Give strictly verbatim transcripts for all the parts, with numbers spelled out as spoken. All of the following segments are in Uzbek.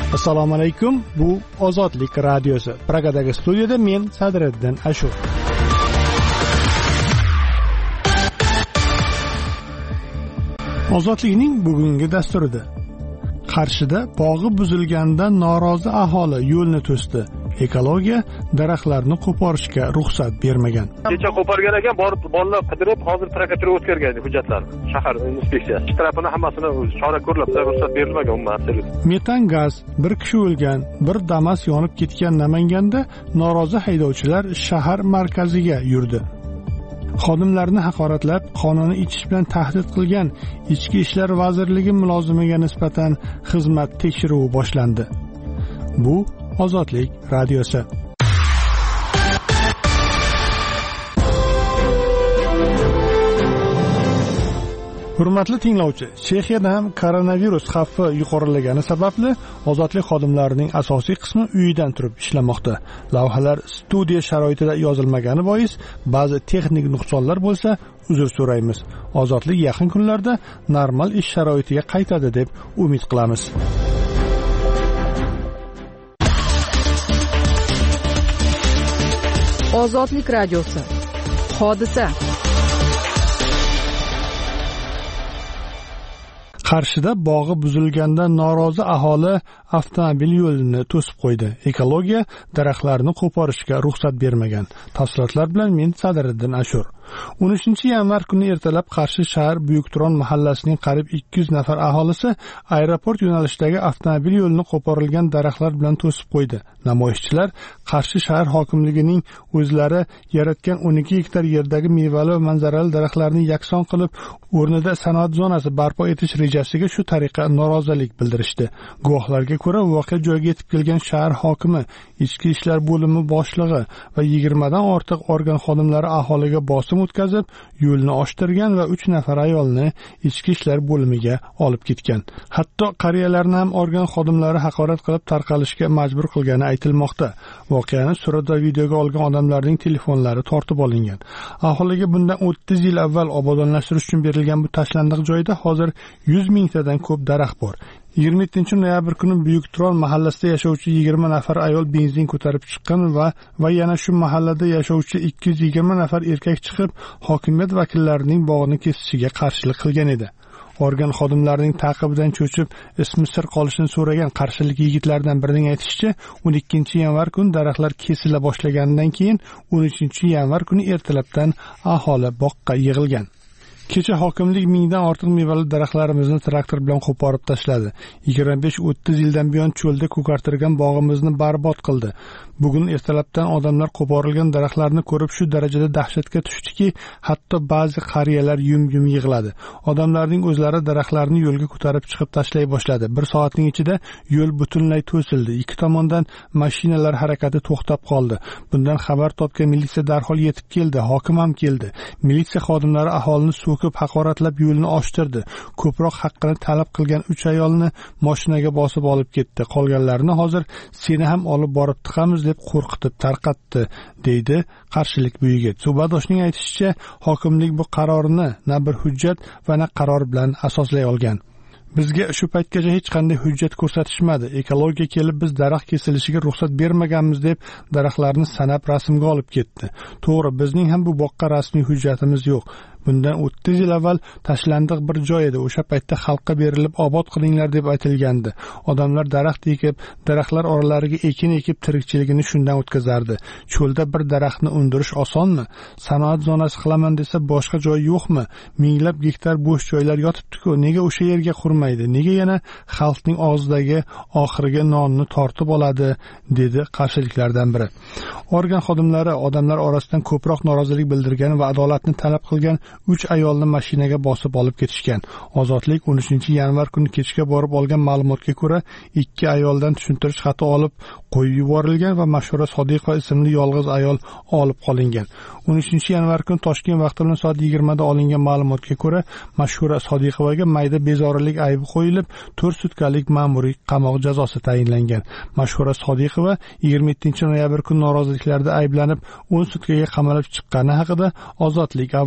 Assalomu alaykum. Bu Ozodlik radiosi. Pragadagi studiyada men Sadriddin Ashur. Ozodlikning bugungi dasturida Qarshida bog'i buzilganidan norozi aholi yo'lni to'sdi. Ekologiya daraxtlarni qo'porishga ruxsat bermagan. Kecha qo'porgan ekan, borib bolalar qidirib, hozir prokuratura o'tkazgan hujjatlarni. Shahar inspeksiyasi tarafini hammasini chora ko'rib, ruxsat berilmagan umuman. Metan gaz, bir kishi o'lgan, bir Damas yonib ketgan Namanganda norozi haydovchilar shahar markaziga yurdi. Xodimlarni haqoratlab, qonuni ichish bilan tahdid qilgan Ichki ishlar vazirligi mulozimiga nisbatan xizmat tekshiruvi boshlandi. Bu Ozodlik radiosi. Hurmatli tinglovchi, Chexiyada ham koronavirus xavfi yuqorilagani sababli ozodlik xodimlarining asosiy qismi uyidan turib ishlamoqda. Lavhalar studiya sharoitida yozilmagani bois ba'zi texnik nuqsonlar bo'lsa, uzr so'raymiz. Ozodlik yaqin kunlarda normal ish sharoitiga qaytadi deb umid qilamiz. Ozodlik radiosi. Hodisa. Qarshida bog'i buzilgandan norozi aholi avtomobil yo'lini to'sib qo'ydi. Ekologiya daraxtlarni qo'porishga ruxsat bermagan. Tafsilotlar bilan men Sadriddin Ashur. o'n uchinchi yanvar kuni ertalab Qarshi shahar Buyukturon mahallasining qariyb ikki yuz nafar aholisi aeroport yo'nalishidagi avtomobil yo'lini qo'porilgan daraxtlar bilan to'sib qo'ydi. Namoyishchilar Qarshi shahar hokimligining o'zlari yaratgan o'n ikki gektar yerdagi mevali va manzarali daraxtlarni yakson qilib, o'rnida sanoat zonasi barpo etish rejasiga shu tariqa norozilik bildirishdi. Guvohlarga ko'ra, voqea joyiga yetib kelgan shahar hokimi, Ichki ishlar bo'limi boshlig'i va yigirmadan ortiq organ xodimlari aholiga bosim o'tkazib, yo'lni ochtirgan va uch nafar ayolni Ichki ishlar bo'limiga olib ketgan. Hatto qariyalarni ham organ xodimlari haqorat qilib tarqalishga majbur qilgani aytilmoqda. Voqeani surat va videoga olgan odamlarning telefonlari tortib olingan. Aholiga bundan o'ttiz yil avval obodonlashtirish uchun berilgan bu tashlandiq joyda hozir yuz mingtadan ko'p daraxt bor. yigirma yettinchi noyabr kuni Buyukturon mahallasida yashovchi yigirma nafar ayol benzin ko'tarib chiqqan va va yana shu mahallada yashovchi ikki yuz yigirma nafar erkak chiqib, hokimiyat vakillarining bog'ni kesishiga qarshilik qilgan edi. Organ xodimlarining taqibidan cho'chib, ismi sir qolishini so'ragan qarshilik yigitlardan birining aytishicha, o'n ikkinchi yanvar kuni daraxtlar kesila boshlaganidan keyin o'n uchinchi yanvar kuni ertalabdan aholi boqqa yig'ilgan. Kecha hokimlik mingdan ortiq mevali daraxtlarimizni traktor bilan qo'porib tashladi. yigirma besh o'ttiz yildan buyon cho'lda ko'kartirgan bog'imizni barbod qildi. Bugun ertalabdan odamlar qo'porilgan daraxtlarni ko'rib shu darajada dahshatga tushdiki, hatto ba'zi qariyalar yum-yum yig'ladi. Odamlarning o'zlari daraxtlarni yo'lga ko'tarib chiqib tashlay boshladi. Bir soatning ichida yo'l butunlay to'sildi. Ikki tomondan mashinalar harakati to'xtab qoldi. Bundan xabar topgan militsiya darhol yetib keldi. Hokim ham keldi. Militsiya xodimlari aholini ko'p haqoratlab yo'lni ochtirdi. Ko'proq haqqini talab qilgan uch ayolni mashinaga bosib olib ketdi. Qolganlarni hozir seni ham olib borib tiqamiz deb qo'rqitib tarqatdi, deydi qarshilik buyigi. Suhbatdoshning aytishicha, hokimlik bu qarorni na bir hujjat va na qaror bilan asoslay olgan. Bizga shu paytgacha hech qanday hujjat ko'rsatishmadi. Ekologiya kelib biz daraxt kesilishiga ruxsat bermaganmiz deb daraxtlarni sanab rasmga olib ketdi. To'g'ri, bizning ham bu boqqa rasmiy hujjatimiz yo'q. Bundan o'ttiz yil avval tashlandiq bir joy edi. O'sha paytda xalqqa berilib obod qilinglar deb aytilgandi. Odamlar daraxt ekib, daraxtlar oralariga ekin ekib tirikchiligini shundan o'tkazardi. Cho'lda bir daraxtni undirish osonmi? Sanoat zonasi qilaman desa boshqa joy yo'qmi? Minglab gektar bo'sh joylar yotibdi-ku. Nega o'sha yerga qurmaydi? Nega yana xalqning og'zidagi oxirgi nonni tortib oladi, dedi qarshiliklardan biri. Organ xodimlari odamlar orasidan ko'proq norozilik bildirgan va adolatni talab qilgan uch ayolni mashinaga bosib olib ketishgan. Ozodlik o'n uchinchi yanvar kuni kechga borib olgan ma'lumotga ko'ra, ikki ayoldan tushuntirish xati olib qo'yib yuborilgan va Mashhura Sodiqova ismli yolg'iz ayol olib qolingan. o'n uchinchi yanvar kuni Toshkent vaqti bilan soat yigirmada olingan ma'lumotga ko'ra, Mashhura Sodiqovaga mayda bezorilik aybi qo'yilib, to'rt sutkalik ma'muriy qamoq jazosi tayinlangan. Mashhura Sodiqova yigirma yettinchi noyabr kuni noroziliklarda ayblanib o'n sutkaga qamalib chiqqani haqida Ozodlik avval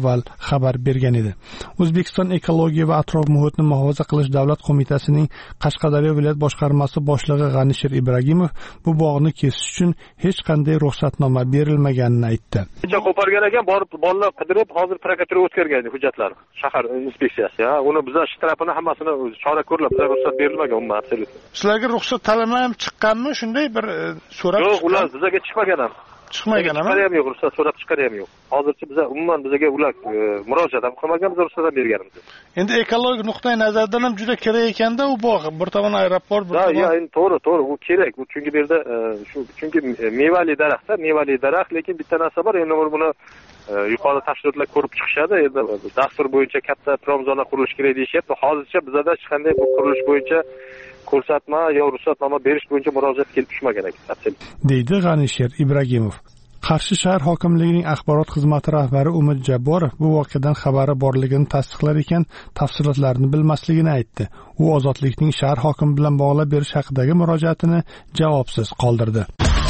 xabar bergan edi. O'zbekiston ekologiya va atrof muhitni muhofaza qilish davlat qo'mitasining Qashqadaryo viloyat boshqarmasi boshlig'i G'anishir Ibragimov bu bog'ni kesish uchun hech qanday ruxsatnoma berilmaganini aytdi. Kecha qo'pargan ekan, borib bolalar qidirib, hozir prokuratura o'tkazgan hujjatlarni, shahar inspeksiyasi. Ha, uni bizlar shtrapini hammasini chora ko'rlab, bizga ruxsat berilmagan umuman absolyut. Sizlarga ruxsat talabnoma ham chiqqanmi? Shunday bir so'rab chiqqan? Yo'q, ular bizga chiqmagan ham. Chiqmagan ham. Chiqarib yo'q, ruxsat so'rab chiqarib yo'q. Hozircha biz umuman bizga ular murojaat ham qilmagan, biz ruxsat ham berganmiz. Endi ekologik nuqtai nazardan ham juda kerak ekanda u bog', bir tomon aeroport, bir tomon. Ha, endi to'g'ri, to'g'ri, u kerak. U chunki bu yerda shu chunki mevali daraxtlar, mevali daraxt, lekin bitta narsa bor, endi buni yuqori tashkilotlar ko'rib chiqishadi. Endi dastur bo'yicha katta prom zona qurilish kerak deyishyapti. Hozircha bizda hech qanday bu qurilish bo'yicha ko'rsatma yo ruxsatnoma berish bo'yicha murojaat kelib tushmagan ekan, deydi G'anishir Ibragimov. Qarshi shahar hokimligining axborot xizmati rahbari Umid Jabborov bu voqeadan xabari borligini tasdiqlar ekan, tafsilotlarni bilmasligini aytdi. U Ozodlikning shahar hokimi bilan bog'lab berish haqidagi murojaatini javobsiz qoldirdi.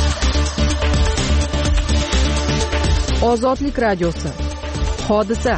Ozodlik radiosi. Hodisa.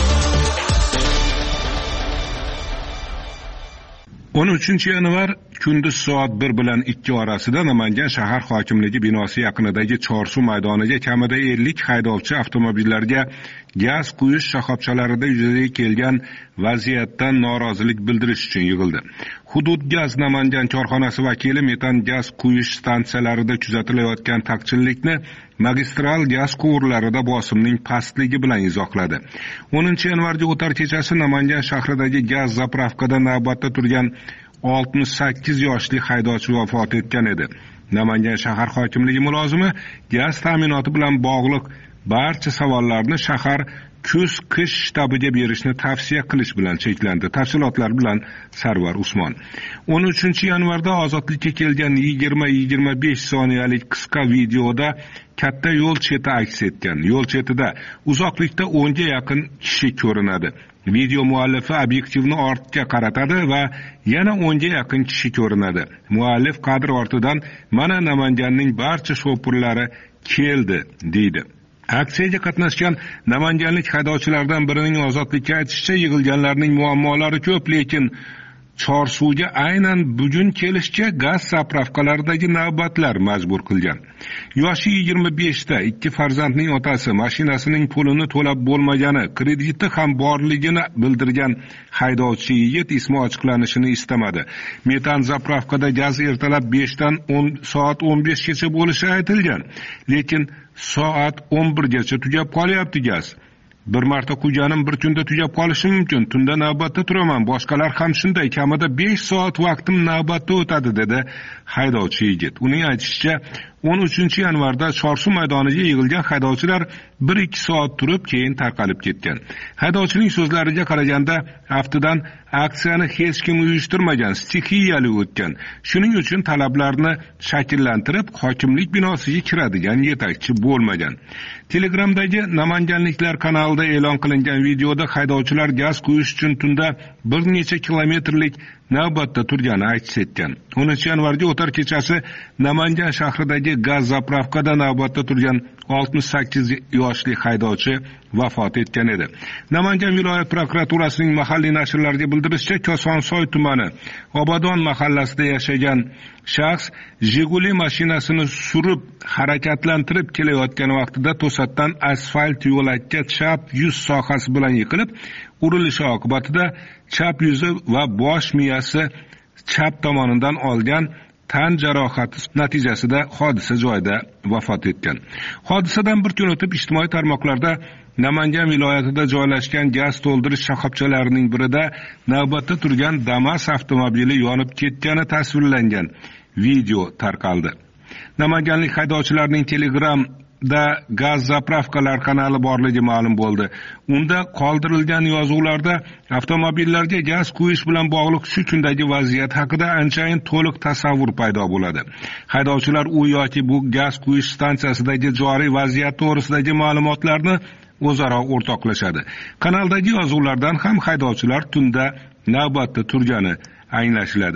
o'n uchinchi yanvar kunduz soat bir bilan ikki orasida Namangan shahar hokimligi binosi yaqinidagi Chorsu maydoniga kamida ellik haydovchi avtomobillarga gaz quyish shoxobchalarida yuzaga kelgan vaziyatdan norozilik bildirish uchun yig'ildi. Hudud gaz Namangan korxonasi vakili metan gaz quyish stansiyalarida kuzatilayotgan taqchillikni magistral gaz quvurlarida bosimning pastligi bilan izohladi. o'ninchi yanvarga o'tar kechasi Namangan shahridagi gaz zapravkada navbatda turgan oltmish sakkiz yoshli haydovchi vafot etgan edi. Namangan shahar hokimligi mulozimi gaz ta'minoti bilan bog'liq barcha savollarni shahar kuz-qish shtabiga berishni tavsiya qilish bilan cheklandi. Tafsilotlar bilan Sarvar Usmon. o'n uchinchi yanvarda Ozodlikka kelgan yigirma yigirma besh soniyalik qisqa videoda katta yo'l cheti aks etgan. Yo'l chetida uzoqlikda o'nga yaqin kishi ko'rinadi. Video muallifi obyektivni ortga qaratadi va yana o'nga yaqin kishi ko'rinadi. Muallif kadr ortidan mana Namanganning barcha shopurlari keldi deydi. Aksiyaga qatnashgan namanganlik haydovchilardan birining Ozodlikka aytishicha, yig'ilganlarning muammolari ko'p, lekin Chorsuvga aynan bugun kelishga gaz zapravkalaridagi navbatlar majbur qilgan. Yoshi yigirma beshda ikki farzandning otasi mashinasining pulini to'lab bo'lmagani, krediti ham borligini bildirgan haydovchi yigit ismi ochiqlanishini istamadi. Metan zapravkada gaz ertalab beshdan o'n soat o'n beshgacha bo'lishi aytilgan, lekin soat o'n birgacha tugab qolyapti gaz. Bir marta quyganim bir kunda tugab qolishi mumkin. Tunda navbatda turaman. Boshqalar ham shunday. Kamida besh soat vaqtim navbatda o'tadi, dedi haydovchi yigit. Uning aytishicha, o'n uchinchi yanvarda Chorsu maydoniga yig'ilgan haydovchilar bir ikki soat turib, keyin tarqalib ketgan. Haydovchining so'zlariga qaraganda, aftidan aksiyani hech kim uyushtirmagan, stixiyali o'tgan. Shuning uchun talablarni shakllantirib, hokimlik binosiga kiradigan yetakchi bo'lmagan. Telegramdagi Namanganliklar kanalida e'lon qilingan videoda haydovchilar gaz quyish uchun tunda bir necha kilometrlik navbatda turgani aks etgan. o'ninchi yanvarga o'tar kechasi Namangan shahridagi gaz zapravkada navbatda turgan oltmish sakkiz yoshli haydovchi vafot etgan edi. Namangan viloyat prokuraturasining mahalliy nashrlarga bildirishicha, Kosonsoy tumani Obodon mahallasida yashagan shaxs Jiguli mashinasini surib harakatlantirib kelayotgan vaqtida to'satdan asfalt yo'lakka chap yuz sohasi bilan yiqilib, urilishi oqibatida chap yuzi va bosh miyasi chap tomonidan olgan tan jarohati natijasida hodisa joyida vafot etgan. Hodisadan bir kun o'tib ijtimoiy tarmoqlarda Namangan viloyatida joylashgan gaz to'ldirish shoxobchalarining birida navbatda turgan Damas avtomobili yonib ketgani tasvirlangan video tarqaldi. Namanganlik haydovchilarning Telegram da gaz zapravkalar kanali borligi ma'lum bo'ldi. Unda qoldirilgan yozuvlarda avtomobillarga gaz quyish bilan bog'liq shu kundagi vaziyat haqida anchayin to'liq tasavvur paydo bo'ladi. Haydovchilar u yoki bu gaz quyish stansiyasidagi joriy vaziyat to'g'risidagi ma'lumotlarni o'zaro o'rtoqlashadi. Kanaldagi yozuvlardan ham haydovchilar tunda navbatda turgani anglashiladi.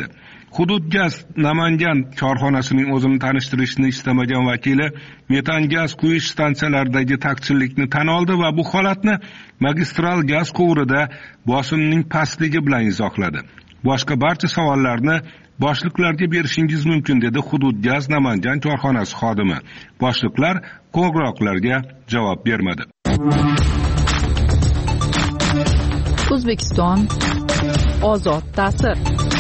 Hudud gaz Namangan korxonasining o'zini tanishtirishni istamagan vakili metan gaz quyish stansiyalaridagi taqchillikni tan oldi va bu holatni magistral gaz quvurida bosimning pastligi bilan izohladi. Boshqa barcha savollarni boshliqlarga berishingiz mumkin, dedi Hudud gaz Namangan korxonasi xodimi. Boshliqlar qo'ng'iroqlarga javob bermadi. O'zbekiston ozod ta'sir.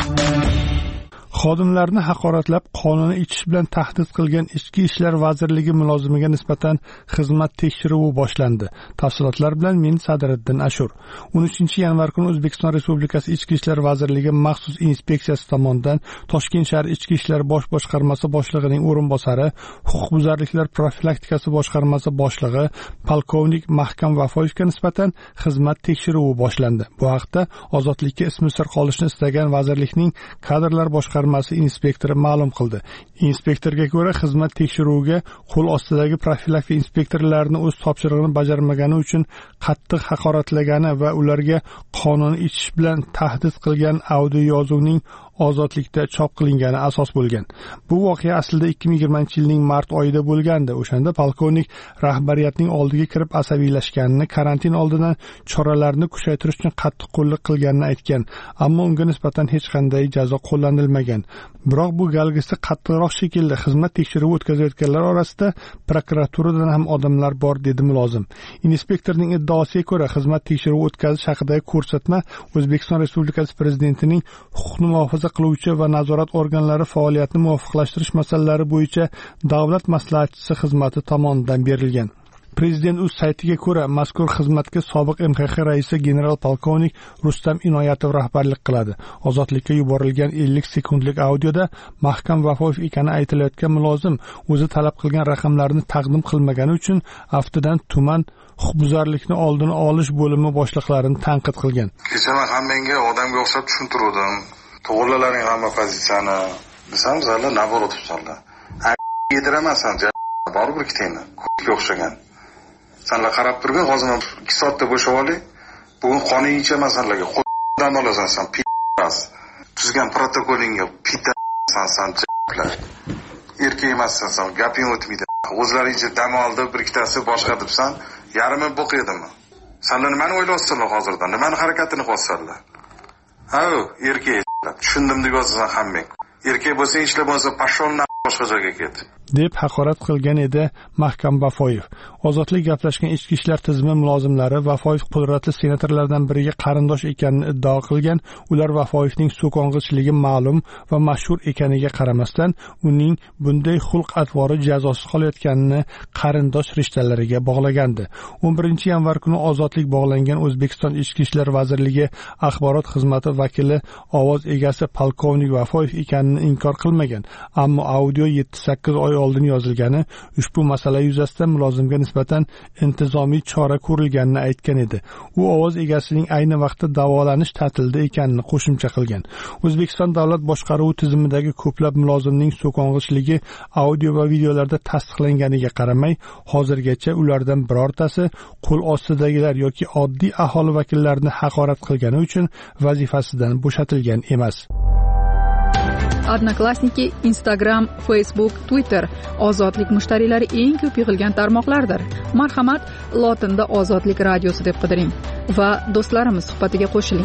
Xodimlarni haqoratlab qonunni ichish bilan tahdid qilgan Ichki ishlar vazirligi mulozimiga nisbatan xizmat tekshiruvi boshlandi. Tafsilotlar bilan men Sadiriddin Ashur. o'n uchinchi yanvar kuni O'zbekiston Respublikasi Ichki ishlar vazirligi maxsus inspeksiyasi tomonidan Toshkent shahar Ichki ishlar bosh boshqarmasi boshlig'ining o'rinbosari, huquqbuzarliklar profilaktikasi boshqarmasi boshlig'i polkovnik Mahkam Vafoyevga nisbatan xizmat tekshiruvi boshlandi. Bu haqda ozodlikka ismi sir qolishni istagan vazirlikning kadrlar boshqarmasi inspektori ma'lum qildi. Inspektorga ko'ra, xizmat tekshiruviga qo'l ostidagi profilaktika inspektorlarini o'z topshirig'ini bajarmagani uchun qattiq haqoratlagani va ularga qonun ichish bilan tahdid qilgan audio yozuvning ozodlikda chop qilingani asos bo'lgan. Bu voqea aslida ikki ming yigirmanchi yilning mart oyida bo'lgandi. O'shanda polkovnik rahbariyatning oldiga kirib asabiylashganini, karantin oldidan choralarni kuchaytirish uchun qattiq qo'llik qilganini aytgan, ammo unga nisbatan hech qanday jazo qo'llanilmagan. Biroq bu galgisi qattiqroq shekilda xizmat tekshiruvi o'tkazayotganlar orasida prokuraturadan ham odamlar bor, dedi mulozim. Inspektorning iddaosiga ko'ra, xizmat tekshiruvi o'tkazish haqidagi ko'rsatma O'zbekiston Respublikasi Prezidentining huquqni muhofaza qiluvchi va nazorat organlari faoliyatini muvofiqlashtirish masalalari bo'yicha davlat maslahatchisi xizmati tomonidan berilgan. Prezident o'z saytiga ko'ra, mazkur xizmatga sobiq M X X raisi general polkovnik Rustam Inoyatov rahbarlik qiladi. Ozodlikka yuborilgan ellik sekundlik audioda Mahkam Vafoyev ekani aytilayotgan mulozim o'zi talab qilgan raqamlarni taqdim qilmagani uchun aftidan tuman huquqbuzarlikni oldini olish bo'limi boshliqlarini tanqid qilgan. Kecha men hammangga odamga o'xshab tushuntirdim. To'g'rilalaring hamma pozitsiyani desam, zallar naborot tutsanlar. Yediramansan, baribir ikkitangni ko'kka o'xshagan. Senlar qarab turgan, hozir ikki soatda bo'shab oling. Bugun qonunchicha masallarga qo'ldan olasan, sen p***as. Tuzgan protokolingga p***san, sen j***lar. Erkak emassan, sen gaping o'tmaydi. O'zlaringcha dam oldi, bir ikkitasi boshqa debsan, yarimi bo'q edimi? Senlar nimani o'ylayapsizlar hozirdan? Nimani harakatini qilyapsizlar? Ha, erkak tushundim deb yozasan hammang. Erkak bo'lsang ishlar bo'lsa pashonna boshqa joyga ket, deb haqorat qilgan edi Mahkam Vafoyev. Ozodlik gaplashgan ichki ishlar tizimi mulozimlari Vafoyev qudratli senatorlardan biriga qarindosh ekanini iddao qilgan. Ular Vafoyevning so'kong'ichligi ma'lum va mashhur ekaniga qaramasdan, uning bunday xulq-atvori jazosiz qolayotganini qarindosh rishtalariga bog'lagandi. o'n birinchi yanvar kuni ozodlik bog'langan O'zbekiston Ichki ishlar vazirligi axborot xizmati vakili ovoz egasi polkovnik Vafoyev ekanini inkor qilmagan, ammo audio yetti sakkiz oy oldin yozilgani, ushbu masala yuzasidan mulozimga nisbatan intizomiy chora ko'rilganini aytgan edi. U ovoz egasining ayni vaqtda davolanish ta'tilida ekanini qo'shimcha qilgan. O'zbekiston davlat boshqaruvi tizimidagi ko'plab mulozimning so'kong'ichligi audio va videolarda tasdiqlanganiga qaramay, hozirgacha ulardan birortasi qo'l ostidagilar yoki oddiy aholi vakillarini haqorat qilgani uchun vazifasidan bo'shatilgan emas. Odnoklassniki, Instagram, Facebook, Twitter ozodlik mushtariylari eng ko'p yig'ilgan tarmoqlardir. Marhamat, lotinda Ozodlik radiosi deb qidiring va do'stlarimiz suhbatiga qo'shiling.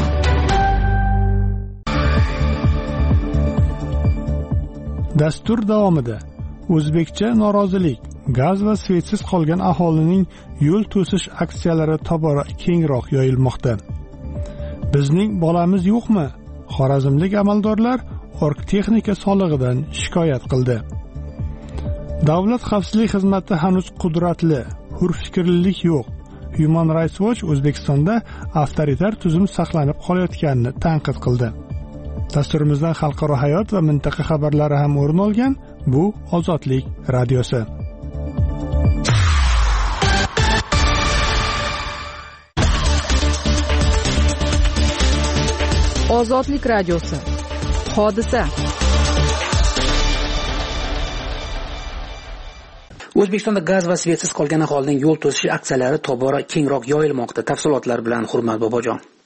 Dastur davomida o'zbekcha norozilik, gaz va svetsiz qolgan aholining yo'l to'sish aksiyalari tobora kengroq yoyilmoqda. Bizning bolamiz yo'qmi? Xorazmlik amaldorlar orgtexnika solig'idan shikoyat qildi. Davlat xavfsizlik xizmati hanuz qudratli, hurfikrlilik yo'q. Human Rights Watch O'zbekistonda avtoritar tuzum saqlanib qolayotganini tanqid qildi. Dasturimizdan xalqaro hayot va mintaqa xabarlari ham o'rin olgan. Bu Ozodlik radiosi. Ozodlik radiosi. Hodisa. O'zbekistonda gaz va svetsiz qolgan aholining yo'l to'sish aksiyalari tobora kengroq yoyilmoqda. Tafsilotlar bilan Hurmat Bobojon.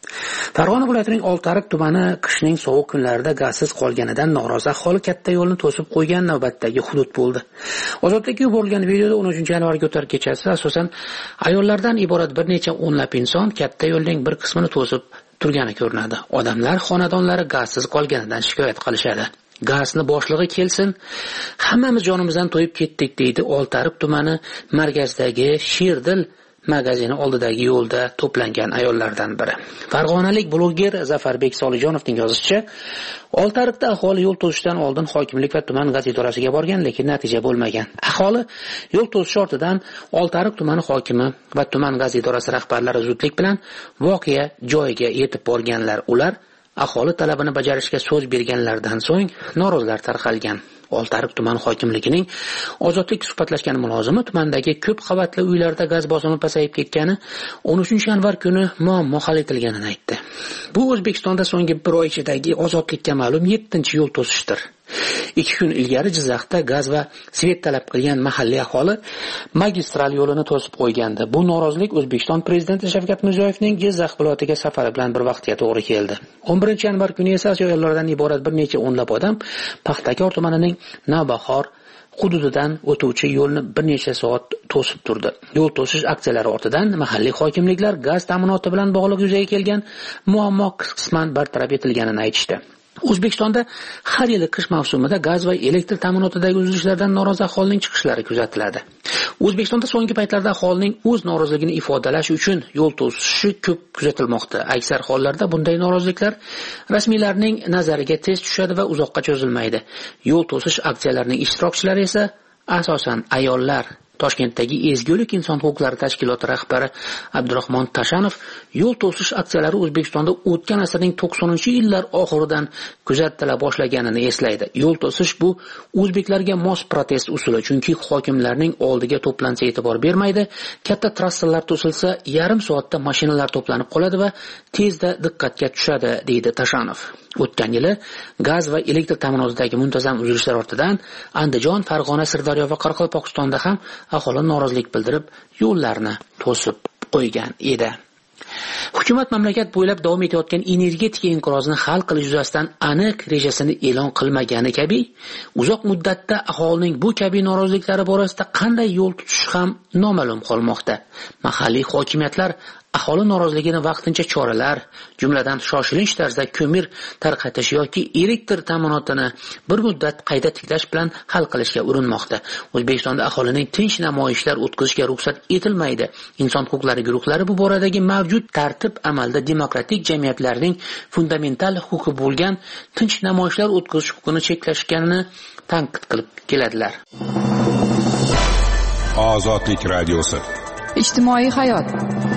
Farg'ona viloyatining Oltiariq tumani qishning sovuq kunlarida gazsiz qolganidan norozi aholi katta yo'lni to'sib qo'ygan navbatdagi hudud bo'ldi. Ozodlikka yuborilgan videoda o'n uchinchi yanvarga o'tar kechasi asosan ayollardan iborat bir necha o'nlab inson katta yo'lning bir qismini to'sib turgani ko'rinadi. Odamlar xonadonlari gazsiz qolganidan shikoyat qilishadi. Gazni boshlig'i kelsin, hammamiz jonimizdan to'yib ketdik, deydi Oltiariq tumani markazidagi Shirdil magazini oldidagi yo'lda to'plangan ayollardan biri. Farg'onalik bloger Zafarbek Solijonovning yozishicha, Oltiariqda aholi yo'l to'sishdan oldin hokimlik va tuman gaz idorasiga borgan, lekin natija bo'lmagan. Aholi yo'l to'sish ortidan Oltiariq tumani hokimi va tuman gaz idorasi rahbarlari zudlik bilan voqea joyiga yetib borganlar. Ular aholi talabini bajarishga so'z berganlardan so'ng norozilar tarqalgan. Oltiariq tuman hokimligining Ozodlik suhbatlashgan mulozimi tumandagi ko'p qavatli uylarda gaz bosimi pasayib ketgani o'n uchinchi yanvar kuni muammo hal etilganini aytdi. Bu O'zbekistonda so'nggi bir oy ichidagi ozodlikka ma'lum yettinchi yo'l to'sishdir. Ikki kun ilgari Jizzaxda gaz va svet talab qilgan mahalliy aholi magistral yo'lini to'sib qo'ygandi. Bu norozilik O'zbekiston prezidenti Shavkat Mirziyoyevning Jizzax viloyatiga safari bilan bir vaqtga to'g'ri keldi. o'n birinchi yanvar kuni esa ayollardan iborat bir necha o'nlab odam Paxtakor tumanining Navbahor hududidan o'tuvchi yo'lni bir necha soat to'sib turdi. Yo'l to'sish aksiyalari ortidan mahalliy hokimliklar gaz ta'minoti bilan bog'liq yuzaga kelgan muammo qisman bartaraf etilganini aytishdi. O'zbekistonda har yili qish mavsumida gaz va elektr ta'minotidagi uzilishlardan norozi aholining chiqishlari kuzatiladi. O'zbekistonda so'nggi paytlarda aholining o'z noroziligini ifodalash uchun yo'l to'sishi ko'p kuzatilmoqda. Aksar hollarda bunday noroziliklar rasmiylarning nazariga tez tushadi va uzoqqa cho'zilmaydi. Yo'l to'sish aksiyalarining ishtirokchilari esa asosan ayollar. Toshkentdagi Ezgulik inson huquqlari tashkiloti rahbari Abdurahmon Tashanov yo'l to'sish aksiyalari O'zbekistonda o'tgan asrning to'qsoninchi yillar oxiridan kuzatila boshlaganini eslaydi. Yo'l to'sish bu o'zbeklarga mos protest usuli, chunki hokimlarning oldiga to'plansa e'tibor bermaydi. Katta trassalar to'silsa yarim soatda mashinalar to'planib qoladi va tezda diqqatga tushadi, deydi Tashanov. O'tgan yili gaz va elektr ta'minotidagi muntazam uzilishlar ortidan Andijon, Farg'ona, Sirdaryo va Qoraqalpog'istonda ham aholi norozilik bildirib yo'llarni to'sib qo'ygan edi. Hukumat mamlakat bo'ylab davom etayotgan energetika inqirozini hal qilish yuzasidan aniq rejasini e'lon qilmagani kabi, uzoq muddatda aholining bu kabi noroziliklari borasida qanday yo'l tutish ham noma'lum qolmoqda. Mahalliy hokimiyatlar aholi noroziligini vaqtincha choralar, jumladan shoshilinch tarzda ko'mir tarqatish yoki elektr ta'minotini bir muddat qayta tiklash bilan hal qilishga urinmoqda. O'zbekistonda aholining tinch namoyishlar o'tkazishga ruxsat etilmaydi. Inson huquqlari guruhlari bu boradagi mavjud tartib amalda demokratik jamiyatlarning fundamental huquqi bo'lgan tinch namoyishlar o'tkazish huquqini cheklashganini tanqid qilib keladilar. Ozodlik radiosi. Ijtimoiy hayot.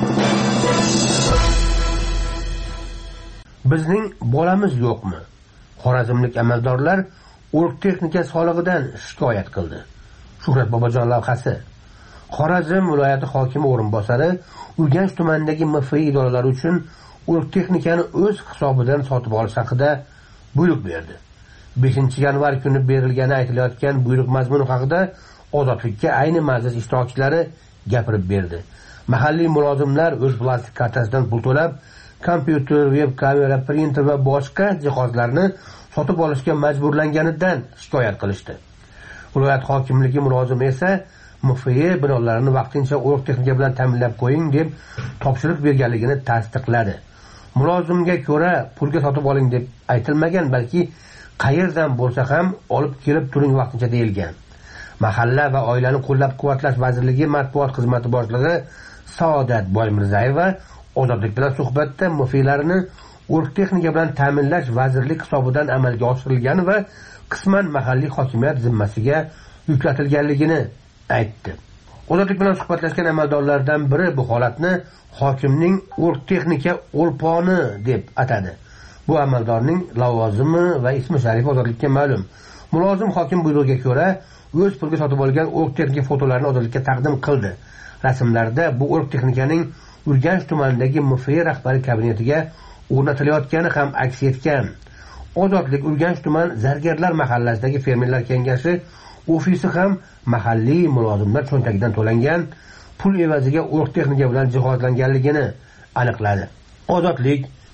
Bizning bolamiz yo'qmi? Xorazmlik amaldorlar o'rk texnika solig'idan shikoyat qildi. Shuhrat Bobojon lavhasi. Xorazm viloyati hokimi o'rinbosari Urganch tumanidagi M F I idoralari uchun o'rk texnikani o'z hisobidan sotib olish haqida buyruq berdi. beshinchi yanvar kuni berilgani aytilayotgan buyruq mazmuni haqida Ozodlikka ayni majlis ishtirokchilari gapirib berdi. Mahalliy mulozimlar o'z plastik kartasidan pul to'lab, kompyuter, web kamera, printer va boshqa jihozlarni sotib olishga majburlanganidan shikoyat qilishdi. Viloyat hokimligi mulozimi esa M F I binolarini vaqtincha o'rk texnika bilan ta'minlab qo'ying deb topshiriq berganligini tasdiqladi. Mulozimga ko'ra pulga sotib oling deb aytilmagan, balki qayerdan bo'lsa ham olib kelib turing vaqtincha deyilgan. Mahalla va oilani qo'llab-quvvatlash vazirligi matbuot xizmati boshlig'i Saodat Boymirzayeva Ozodlik bilan suhbatda M F I'larni o'rk texnika bilan ta'minlash vazirlik hisobidan amalga oshirilgani va qisman mahalliy hokimiyat zimmasiga yuklatilganligini aytdi. Ozodlik bilan suhbatlashgan amaldorlardan biri bu holatni hokimning o'rk texnika o'lponi deb atadi. Bu amaldorning lavozimi va ismi sharifi Ozodlikka ma'lum. Mulozim hokim buyrug'iga ko'ra o'z pulga sotib olgan o'rk texnika fotolarini Ozodlikka taqdim qildi. Rasmlarda bu o'rk texnikaning Urganch tumanidagi M F I rahbari kabinetiga o'rnatilayotgani ham aks etgan. Ozodlik Urganch tuman Zargarlar mahallasidagi fermerlar kengashi ofisi ham mahalliy mulozimlar cho'ntagidan to'langan pul evaziga o'rk texnika bilan jihozlanganligini aniqladi. Ozodlik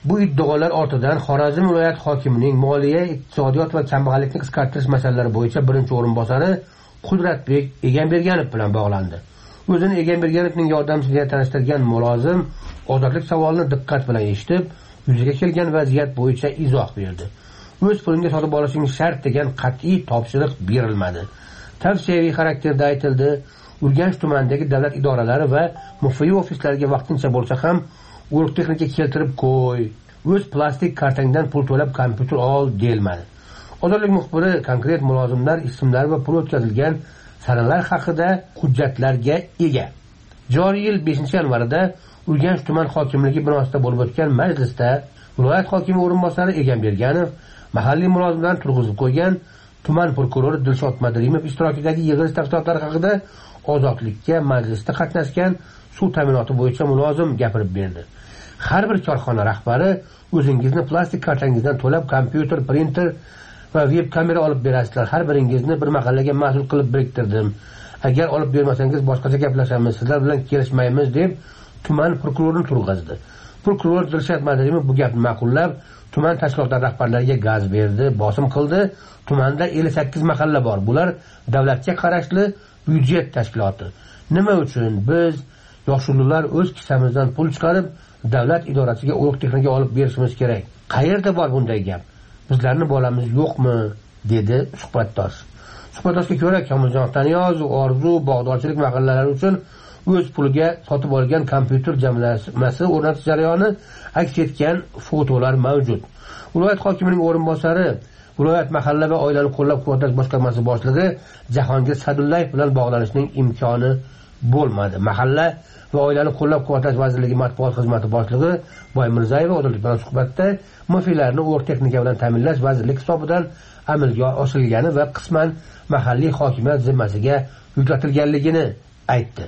Bu iddaolar ortidan Xorazm viloyat hokimining moliya, iqtisodiyot va kambag'allikni qisqartirish masalalari bo'yicha birinchi o'rinbosari Qudratbek Egamberganov bilan bog'landi. O'zini Egamberganovning yordamchisiga tanishtirgan mulozim ozodlik savolini diqqat bilan eshitib, yuzaga kelgan vaziyat bo'yicha izoh berdi. O'z pulingga sotib olishing shart degan qat'iy topshiriq berilmadi. Tavsiyaviy xarakterda aytildi. Urganch tumanidagi davlat idoralari va muhofizat ofislariga vaqtincha bo'lsa ham urug' texnika keltirib qo'y, o'z plastik kartangdan pul to'lab kompyuter ol deyilmadi. Ozodlik muxbiri konkret mulozimlar ismlari va pul o'tkazilgan sanalar haqida hujjatlarga ega. Joriy yil beshinchi yanvarida Urganch tuman hokimligi binosida bo'lib o'tgan majlisda viloyat hokimi o'rinbosari Egamberganov mahalliy mulozimlarni turg'izib qo'ygan tuman prokurori Dilshod Madrimov ishtirokidagi yig'ilish tafsilotlari haqida Ozodlikka majlisda qatnashgan suv ta'minoti bo'yicha mulozim gapirib berdi. Har bir korxona rahbari o'zingizni plastik kartangizdan to'lab kompyuter, printer va web kamera olib berasizlar. Har biringizni bir mahallaga mas'ul qilib biriktirdim. Agar olib bermasangiz boshqacha gaplashamiz, sizlar bilan kelishmaymiz deb tuman prokurorini turg'azdi. Prokuror Dilshod Madrimov bu gapni ma'qullab, tuman tashkilotlari rahbarlariga gaz berdi, bosim qildi. Tumanda ellik sakkiz mahalla bor. Bular davlatga qarashli byudjet tashkiloti. Nima uchun biz yoshullar o'z kissamizdan pul chiqarib davlat idorasiga urug' texnika olib berishimiz kerak? Qayerda bor bunday gap? Bizlarni bolamiz yo'qmi? Dedi suhbatdosh. Suhbatdoshga ko'ra, Komiljon Taniyozov Orzu bog'dorchilik mahallalari uchun o'z puliga sotib olgan kompyuter jamlanmasi o'rnatish jarayoni aks etgan fotolar mavjud. Viloyat hokimining o'rinbosari viloyat mahalla va oilani qo'llab-quvvatlash boshqarmasi boshlig'i Jahongir Sadullayev bilan bog'lanishning imkoni bo'lmadi. Mahalla va oilani qo'llab-quvvatlash vazirligi matbuot xizmati boshlig'i Boymirzayev Ozodlik bilan suhbatda muhofizlarni urug' texnika bilan ta'minlash vazirlik hisobidan amalga oshirilgani va qisman mahalliy hokimiyat zimmasiga yuklatilganligini aytdi.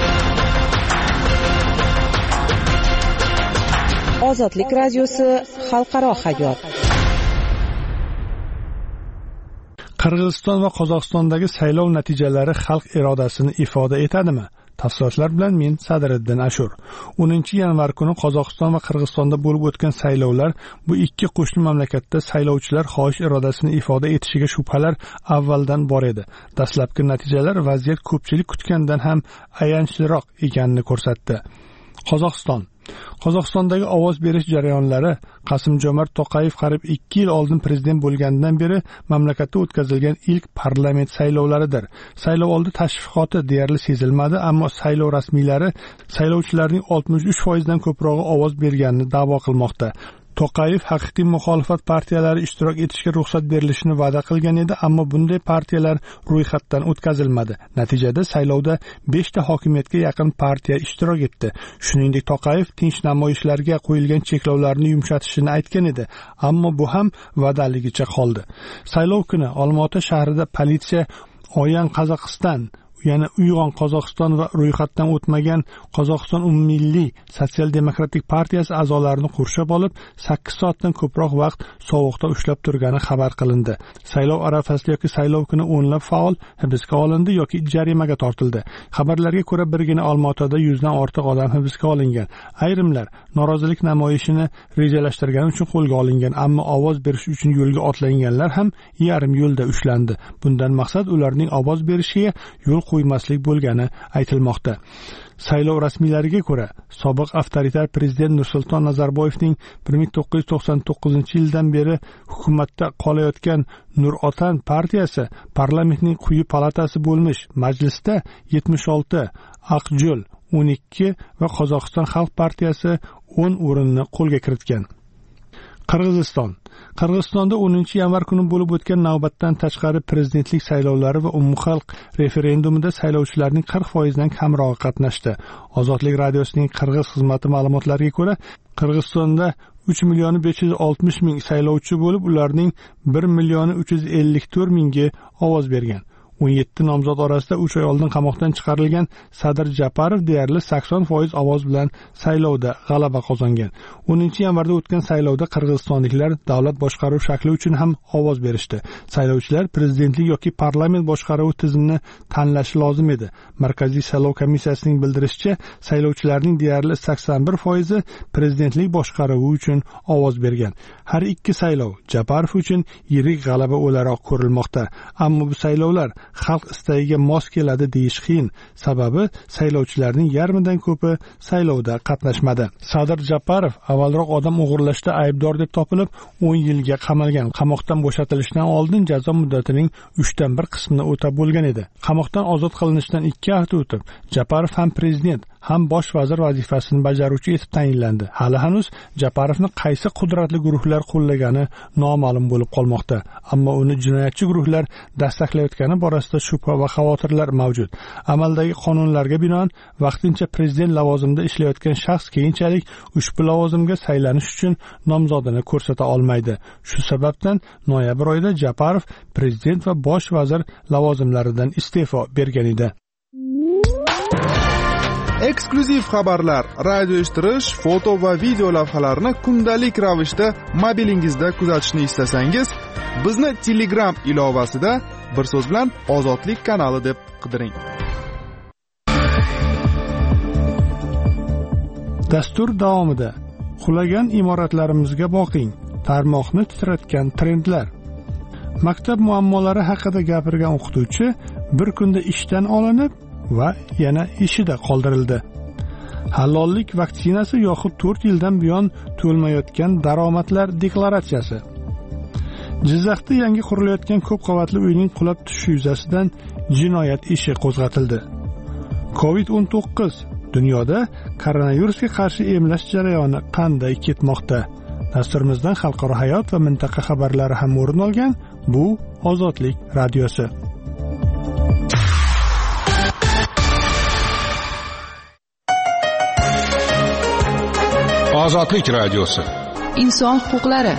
Ozodlik radiosi xalqaro hayot. Qirg'iziston va Qozog'istondagi saylov natijalari xalq irodasini ifoda etadimi? Tafsilotlar bilan men Sadriddin Ashur. o'ninchi yanvar kuni Qozog'iston va Qirg'izistonda bo'lib o'tgan saylovlar bu ikki qo'shni mamlakatda saylovchilar xohish irodasini ifoda etishiga shubhalar avvaldan bor edi. Dastlabki natijalar vaziyat ko'pchilik kutgandan ham ayanchliroq ekanini ko'rsatdi. Qozog'iston Qozog'istondagi ovoz berish jarayonlari Qasim-Jomart To'qayev qariyb ikki yil oldin prezident bo'lganidan beri mamlakatda o'tkazilgan ilk parlament saylovlaridir. Saylovoldi tashviqoti deyarli sezilmadi, ammo saylov rasmiylari saylovchilarning oltmish uch foiz dan ko'prog'i ovoz berganini da'vo qilmoqda. To'qayev haqiqiy muxolifat partiyalari ishtirok etishga ruxsat berilishini va'da qilgan edi, ammo bunday partiyalar ro'yxatdan o'tkazilmadi. Natijada saylovda besh ta hokimiyatga yaqin partiya ishtirok etdi. Shuningdek, To'qayev tinch namoyishlarga qo'yilgan cheklovlarni yumshatishini aytgan edi, ammo bu ham va'daligicha qoldi. Saylov kuni Olmaota shahrida politsiya Oyan Qozog'iston ya'ni Uyg'on Qozog'iston va ro'yxatdan o'tmagan Qozog'iston umummilliy sotsial-demokratik partiyasi a'zolarini qurshab olib, sakkiz soatdan ko'proq vaqt sovuqda ushlab turgani xabar qilindi. Saylov arafasida yoki saylov kuni o'nlab faol hibsga olindi yoki jarimaga tortildi. Xabarlarga ko'ra, birgina Olmaotada yuzdan ortiq odam hibsga olingan. Ayrimlar norozilik namoyishini rejalashtirgani uchun qo'lga olingan, ammo ovoz berish uchun yo'lga otlanganlar ham yarim yo'lda ushlandi. Bundan maqsad ularning ovoz berishiga yo'l qo'ymaslik bo'lgani aytilmoqda. Saylov rasmiylariga ko'ra, sobiq avtoritar prezident Nursulton Nazarboyevning bir ming to'qqiz yuz to'qson to'qqizinchi yildan beri hukumatda qolayotgan Nur Otan partiyasi parlamentning quyi palatasi bo'lmish majlisda yetmish olti, Aqjo'l o'n ikki va Qozog'iston xalq partiyasi o'n o'rinni qo'lga kiritgan. Qirg'iziston Qirg'izistonda o'ninchi yanvar kuni bo'lib o'tgan navbatdan tashqari prezidentlik saylovlari va umumxalq referendumida saylovchilarning qirq foiz dan kamrog'i qatnashdi. Ozodlik radiosining Qirg'iz xizmati ma'lumotlariga ko'ra, Qirg'izistonda uch million besh yuz oltmish ming saylovchi bo'lib, ularning bir million uch yuz ellik to'rt mingi ovoz bergan. o'n yetti nomzod orasida uch oy oldin qamoqdan chiqarilgan Sadir Japarov deyarli sakson foiz ovoz bilan saylovda g'alaba qozongan. o'ninchi yanvarda o'tgan saylovda qirg'izistonliklar davlat boshqaruv shakli uchun ham ovoz berishdi. Saylovchilar prezidentlik yoki parlament boshqaruvi tizimini tanlashi lozim edi. Markaziy saylov komissiyasining bildirishicha, saylovchilarning deyarli sakson bir foizi prezidentlik boshqaruvi uchun ovoz bergan. Har ikki saylov Japarov uchun yirik g'alaba o'laroq ko'rilmoqda. Ammo bu saylovlar xalq istagiga mos keladi deyish qiyin. Sababi saylovchilarning yarmidan ko'pi saylovda qatnashmadi. Sadir Japarov avvalroq odam o'g'irlashda aybdor deb topilib, o'n yilga qamalgan. Qamoqdan bo'shatilishidan oldin jazo muddatining uchdan bir qismini o'tab bo'lgan edi. Qamoqdan ozod qilinishdan ikki hafta o'tib, Japarov ham prezident, ham bosh vazir vazifasini bajaruvchi etib tayinlandi. Hali hanuz Japarovni qaysi qudratli guruhlar qo'llagani noma'lum bo'lib qolmoqda. Ammo uni jinoyatchi guruhlar dastaklayotgani borasida shubha va xavotirlar mavjud. Amaldagi qonunlarga binoan vaqtincha prezident lavozimida ishlayotgan shaxs keyinchalik ushbu lavozimga saylanish uchun nomzodini ko'rsata olmaydi. Shu sababdan noyabr oyida Japarov prezident va bosh vazir lavozimlaridan iste'fo bergan edi. Eksklyuziv xabarlar, radio eshittirish, foto va video lavhalarni kundalik ravishda mobilingizda kuzatishni istasangiz, bizni Telegram ilovasida bir so'z bilan Ozodlik kanali deb qidiring. Dastur davomida qulagan imoratlarimizga boqing. Tarmoqni titratgan trendlar. Maktab muammolari haqida gapirgan o'qituvchi bir kunda ishdan olinib va yana ishida qoldirildi. Halollik vaksinasi yoxud to'rt yildan buyon to'lmayotgan daromadlar deklaratsiyasi. Jizzaxda yangi qurilayotgan ko'p qavatli uyning qulab tushishi yuzasidan jinoyat ishi qo'zg'atildi. covid o'n to'qqiz dunyoda koronavirusga qarshi emlash jarayoni qanday ketmoqda? Dasturimizdan xalqaro hayot va mintaqa xabarlari ham o'rin olgan. Bu Ozodlik radiosi. Ozodlik radiosi. Inson huquqlari.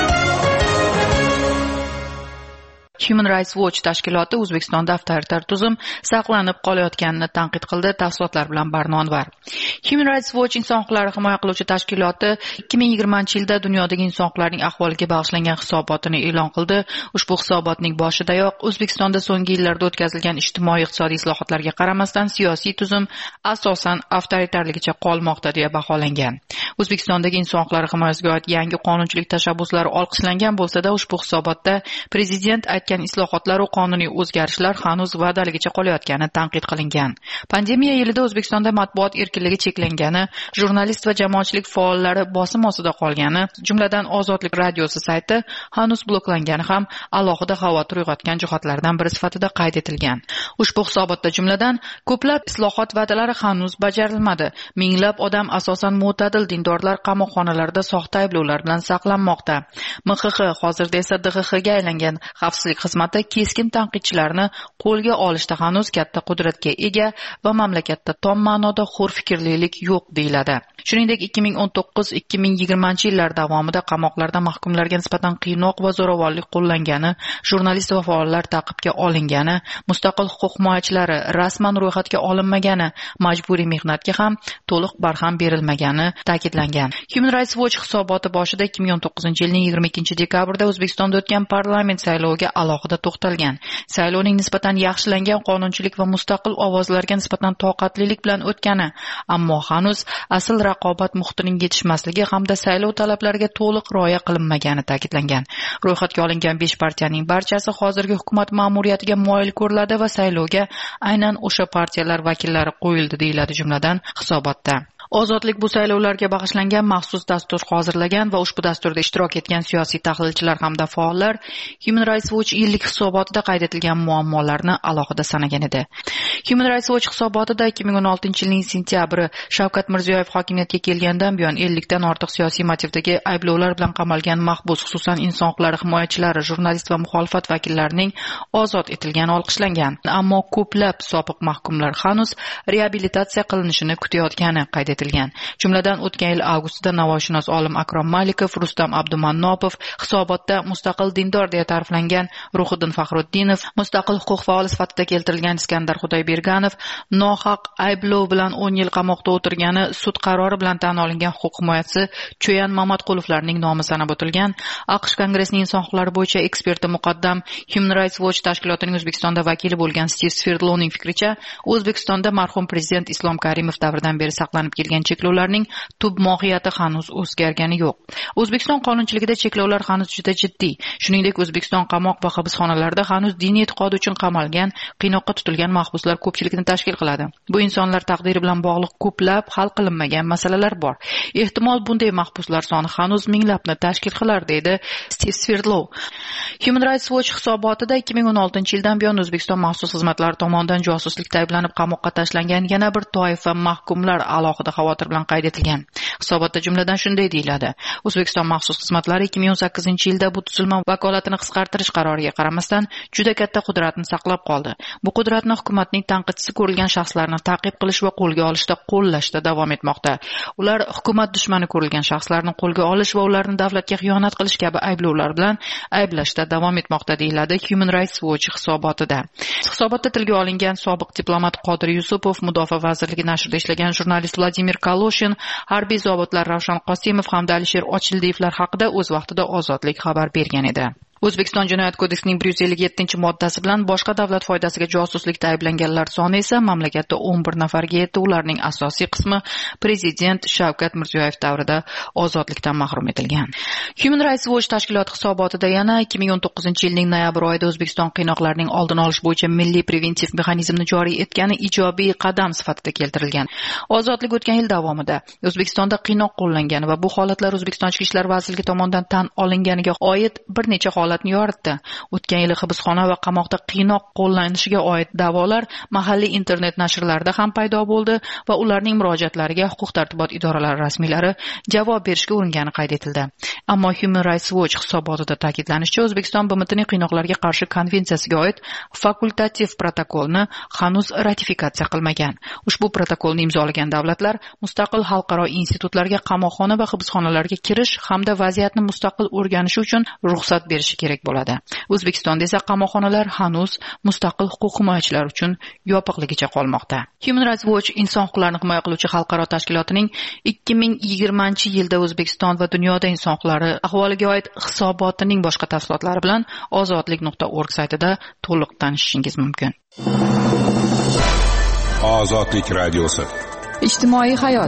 Human Rights Watch tashkiloti O'zbekistonda avtoritar tuzum saqlanib qolayotganini tanqid qildi. Tafsilotlar bilan Barno Anvar. Human Rights Watch inson huquqlarini himoya qiluvchi tashkiloti ikki ming yigirmanchi yilda dunyodagi inson huquqlarining ahvoliga bag'ishlangan hisobotini e'lon qildi. Ushbu hisobotning boshidayoq O'zbekistonda so'nggi yillarda o'tkazilgan ijtimoiy-iqtisodiy islohotlarga qaramasdan siyosiy tuzum asosan avtoritarligicha qolmoqda deya baholangan. O'zbekistondagi inson huquqlari himoyasiga oid yangi qonunchilik tashabbuslari olqishlangan bo'lsa-da, ushbu hisobotda prezident aytgan islohotlar va qonuniy o'zgarishlar hanuz va'daligicha qolayotgani tanqid qilingan. Pandemiya yilida O'zbekistonda matbuot erkinligi cheklangani, jurnalist va jamoatchilik faollari bosim ostida qolgani, jumladan Ozodlik radiosi sayti hanuz bloklangani ham alohida xavotir uyg'otgan jihatlardan biri sifatida qayd etilgan. Ushbu hisobotda jumladan ko'plab islohot va'dalari hanuz bajarilmadi. Minglab odam asosan mo'tadil dindorlar qamoqxonalarda soxta ayblovlar bilan saqlanmoqda. M X X hozirda esa D X X ga aylangan xavfsizlik xizmati keskin tanqidchilarni qo'lga olishda hanuz katta qudratga ega va mamlakatda tom ma'noda hurfikrlilik yo'q deyiladi. Shuningdek, ikki ming o'n to'qqiz ikki ming yigirmanchi yillar davomida qamoqlarda mahkumlarga nisbatan qiynoq va zo'ravonlik qo'llangani, jurnalist va faollar ta'qibga olingani, mustaqil huquq himoyachilari rasman ro'yxatga olinmagani, majburiy mehnatga ham to'liq barham berilmagani ta'kidlangan. Human Rights Watch hisoboti boshida ikki ming o'n to'qqizinchi yilning yigirma ikkinchi dekabrda O'zbekistonda o'tgan parlament sayloviga alohida to'xtalgan. Saylovning nisbatan yaxshilangan qonunchilik va mustaqil ovozlarga nisbatan toqatlilik bilan o'tgani, ammo hanuz asl raqobat muhitining yetishmasligi hamda saylov talablariga to'liq rioya qilinmagani ta'kidlangan. Ro'yxatga olingan besh partiyaning barchasi hozirgi hukumat ma'muriyatiga moyil ko'riladi va saylovga aynan o'sha partiyalar vakillari qo'yildi deyiladi jumladan hisobotda. Ozodlik bu saylovlarga bag'ishlangan maxsus dastur hozirlagan va ushbu dasturda ishtirok etgan siyosiy tahlilchilar hamda faollar Human Rights Watch yillik hisobotida qayd etilgan muammolarni alohida sanagan edi. Human Rights Watch hisobotida ikki ming o'n oltinchi yilning sentyabri Shavkat Mirziyoyev hokimiyatga kelgandan buyon ellik dan ortiq siyosiy motivdagi ayblovlar bilan qamalgan mahbus, xususan inson huquqlari himoyachilari, jurnalist va muxolifat vakillarining ozod etilgani olqishlangan. Ammo ko'plab sobiq mahkumlar hanuz reabilitatsiya qilinishini kutayotgani qayd etilgan. Jumladan o'tgan yil avgustda navoiyshunos olim Akrom Malikov, Rustam Abdumannopov, hisobotda mustaqil dindor deya ta'riflangan Ruhiddin Faxruddinov, mustaqil huquq faoli sifatida keltirilgan Iskandar Xudoyberganov, nohaq ayblov bilan o'n yil qamoqda o'tirgani sud qarori bilan tan olingan huquq himoyachisi Cho'yan Mamatqulovlarning nomi sanab o'tilgan. AQSh Kongressining inson huquqlari bo'yicha eksperti muqaddam Human Rights Watch tashkilotining O'zbekistonda vakili bo'lgan Steve Sverdlovning fikricha, O'zbekistonda marhum prezident Islom Karimov davridan beri saqlanib kelgan cheklovlarning tub mohiyati hanuz o'zgargani yo'q. O'zbekiston qonunchiligida cheklovlar hanuz juda jiddiy. Shuningdek, O'zbekiston qamoq va hibsxonalarida hanuz diniy e'tiqodi uchun qamalgan, qiynoqqa tutilgan mahbuslar ko'pchilikni tashkil qiladi. Bu insonlar taqdiri bilan bog'liq ko'plab hal qilinmagan masalalar bor. Ehtimol bunday mahbuslar soni hanuz minglabni tashkil qilar, deydi Steve Sverdlov. Human Rights Watch hisobotida ikki ming o'n oltinchi yildan buyon O'zbekiston maxsus xizmatlari tomonidan josuslikda ayblanib qamoqqa tashlangan yana bir toifa mahkumlar alohida xavotir bilan qayd etilgan. Hisobotda jumladan shunday deyiladi: O'zbekiston maxsus xizmatlari ikki ming o'n sakkizinchi yilda bu tuzilma vakolatini qisqartirish qaroriga qaramasdan juda katta qudratni saqlab qoldi. Bu qudratni hukumatning tanqidchisi ko'rilgan shaxslarni ta'qib qilish va qo'lga olishda qo'llashda davom etmoqda. Ular hukumat dushmani ko'rilgan shaxslarni qo'lga olish va ularni davlatga xiyonat qilish kabi ayblovlar bilan ayblashda davom etmoqda, deyiladi Human Rights Watch hisobotida. Hisobotda tilga olingan sobiq diplomat Qodir Yusupov, Mudofaa vazirligi nashrida ishlagan jurnalist Vladimir Kaloshin, harbiy zobitlar Ravshan Qosimov hamda Alisher Ochildiyevlar haqida o'z vaqtida Ozodlik xabar bergan edi. O'zbekiston Jinoyat kodeksining bir yuz ellik yettinchi moddasi bilan boshqa davlat foydasiga josuslikda ayblanganlar soni esa mamlakatda o'n bir nafarga yetdi. Ularning asosiy qismi prezident Shavkat Mirziyoyev davrida ozodlikdan mahrum etilgan. Human Rights Watch tashkiloti hisobotida yana ikki ming o'n to'qqizinchi yilning noyabr oyida O'zbekiston qiynoqlarning oldini olish bo'yicha milliy preventiv mexanizmni joriy etgani ijobiy qadam sifatida keltirilgan. Ozodlik o'tgan yil davomida O'zbekistonda qiynoq qo'llangan va bu holatlar O'zbekiston Ichki ishlar vazirligi tomonidan tan olinganiga oid bir necha holatni yoritdi. O'tgan yili hibsxona va qamoqda qiynoq qo'llanishiga oid da'volar mahalliy internet nashrlarida ham paydo bo'ldi va ularning murojaatlariga huquq-tartibot idoralari rasmiylari javob berishga uringani qayd etildi. Ammo Human Rights Watch hisobotida ta'kidlanishicha, O'zbekiston B M Tning qiynoqlarga qarshi konvensiyasiga oid fakultativ protokolni hanuz ratifikatsiya qilmagan. Ushbu protokolni imzolagan davlatlar mustaqil xalqaro institutlarga qamoqxona va hibsxonalarga kirish hamda vaziyatni mustaqil o'rganish uchun ruxsat berishi kerak bo'ladi. O'zbekistonda esa qamoqxonalar hanuz mustaqil huquq himoyachilari uchun yopiqligicha qolmoqda. Human Rights Watch inson huquqlarini himoya qiluvchi xalqaro tashkilotining ikki ming yigirmanchi yilda O'zbekiston va dunyoda inson huquqlari ahvoliga oid hisobotining boshqa tafsilotlari bilan ozodlik nuqta org saytida to'liq tanishishingiz mumkin. Ozodlik radiosi. Ijtimoiy hayot.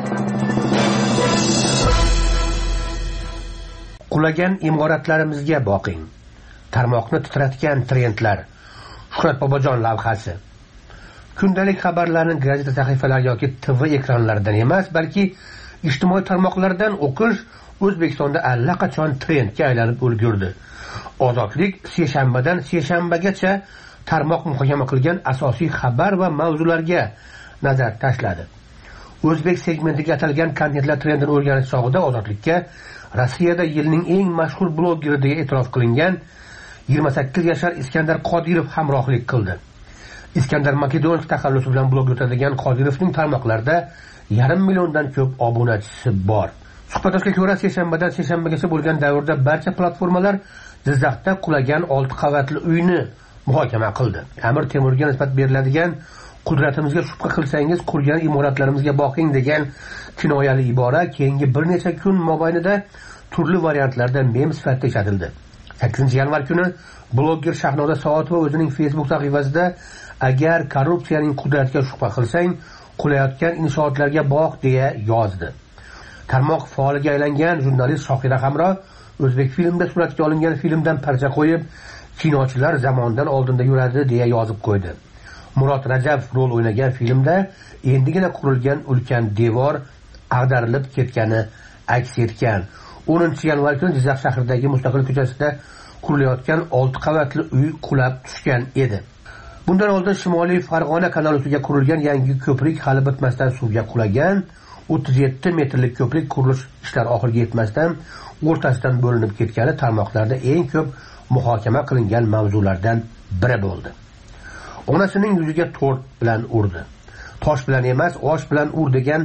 Qulagan imoratlarimizga boqing. Tarmoqni titratgan trendlar. Shuhrat Bobojon lavhasi. Kundalik xabarlarni gazeta sahifalari yoki T V ekranlaridan emas, balki ijtimoiy tarmoqlardan o'qish O'zbekistonda allaqachon trendga aylanib ulgurdi. Ozodlik seshanbadan seshanbagacha tarmoq muhokama qilgan asosiy xabar va mavzularga nazar tashladi. O'zbek segmentiga atalgan kontentlar trendini o'rganish chog'ida Ozodlikka Rossiyada yilning eng mashhur blogeri deya e'tirof qilingan yigirma sakkiz yashar Iskandar Qodirov hamrohlik qildi. Iskandar Makedonov taxallusi bilan blog yuritadigan Qodirovning tarmoqlarda yarim milliondan ko'p obunachisi bor. Suhbatdoshga ko'ra, seshanbadan seshanbagacha bo'lgan davrda barcha platformalar Jizzaxda qulagan olti qavatli uyni muhokama qildi. Amir Temurga nisbat beriladigan "Qudratimizga shubha qilsangiz qurgan imoratlarimizga boqing" degan kinoyali ibora keyingi bir necha kun mobaynida turli variantlarda mem sifatida ishlatildi. sakkizinchi yanvar kuni blogger Shahnoza Soatova o'zining Facebook sahifasida "Agar korrupsiyaning qudratiga shubha qilsang, qulayotgan inshootlarga boq" deya yozdi. Tarmoq faoliga aylangan jurnalist Shohira Hamro O'zbek filmda suratga olingan filmdan parcha qo'yib, kinochilar zamondan oldinda yuradi deya yozib qo'ydi. Murod Rajab rol o'ynagan filmda endigina qurilgan ulkan devor ag'darilib ketgani aks etgan. o'ninchi yanvar kuni Jizzax shahridagi Mustaqil ko'chasida qurilayotgan olti qavatli uy qulab tushgan edi. Bundan oldin Shimoliy Farg'ona kanali ustiga qurilgan yangi ko'prik hali bitmasdan suvga qulagan. o'ttiz yetti metrlik ko'prik qurilish ishlari oxiriga yetmasdan o'rtasidan bo'linib ketgani tarmoqlarda eng ko'p muhokama qilingan mavzulardan biri bo'ldi. Onasining yuziga to'rt bilan urdi. Tosh bilan emas, osh bilan ur degan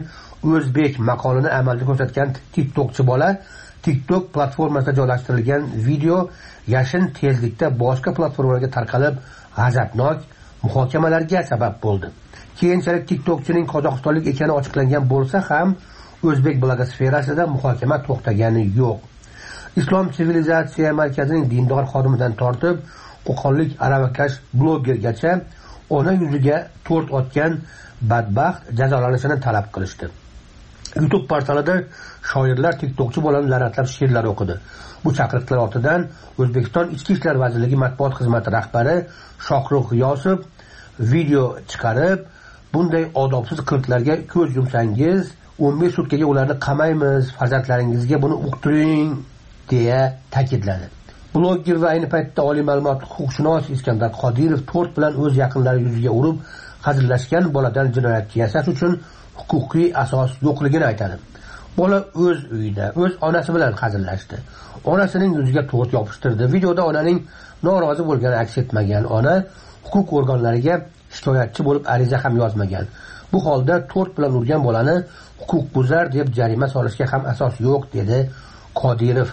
o'zbek maqolini amalda ko'rsatgan tiktokchi bola TikTok platformasida joylashtirilgan video yashin tezlikda boshqa platformalarga tarqalib g'azabnok muhokamalarga sabab bo'ldi. Keyinchalik TikTokchining qozog'istonlik ekani ochiqlangan bo'lsa ham o'zbek blogosferasida muhokama to'xtagani yo'q. Islom sivilizatsiya markazining dindor xodimidan tortib qo'qonlik aravakash blogergacha ona yuziga to'rt otgan badbaxt jazolanishini talab qilishdi. YouTube portalida shoirlar TikTokchi bolani la'natlab she'rlar o'qidi. Bu chaqiriqlar ortidan O'zbekiston Ichki ishlar vazirligi matbuot xizmati rahbari Shohruh G'iyosov video chiqarib, bunday odobsiz qilqlarga ko'z yumsangiz, o'n besh sutkaga ularni qamaymiz, farzandlaringizga buni uqtiring deya ta'kidladi. Blogger va ayni paytda oliy ma'lumot huquqshunos Iskandar Qodirov to'rt bilan o'z yaqinlari yuziga urib hazillashgan boladan jinoyatchi yasash uchun huquqiy asos yo'qligini aytadi. Bola o'z uyida o'z onasi bilan hazillashdi. Onasining yuziga to'rt yopishtirdi. Videoda onaning norozi bo'lgani aks etmagan. Ona huquq organlariga shikoyatchi bo'lib ariza ham yozmagan. Bu holda to'rt bilan urgan bolani huquqbuzar deb jarima solishga ham asos yo'q, dedi Qodirov.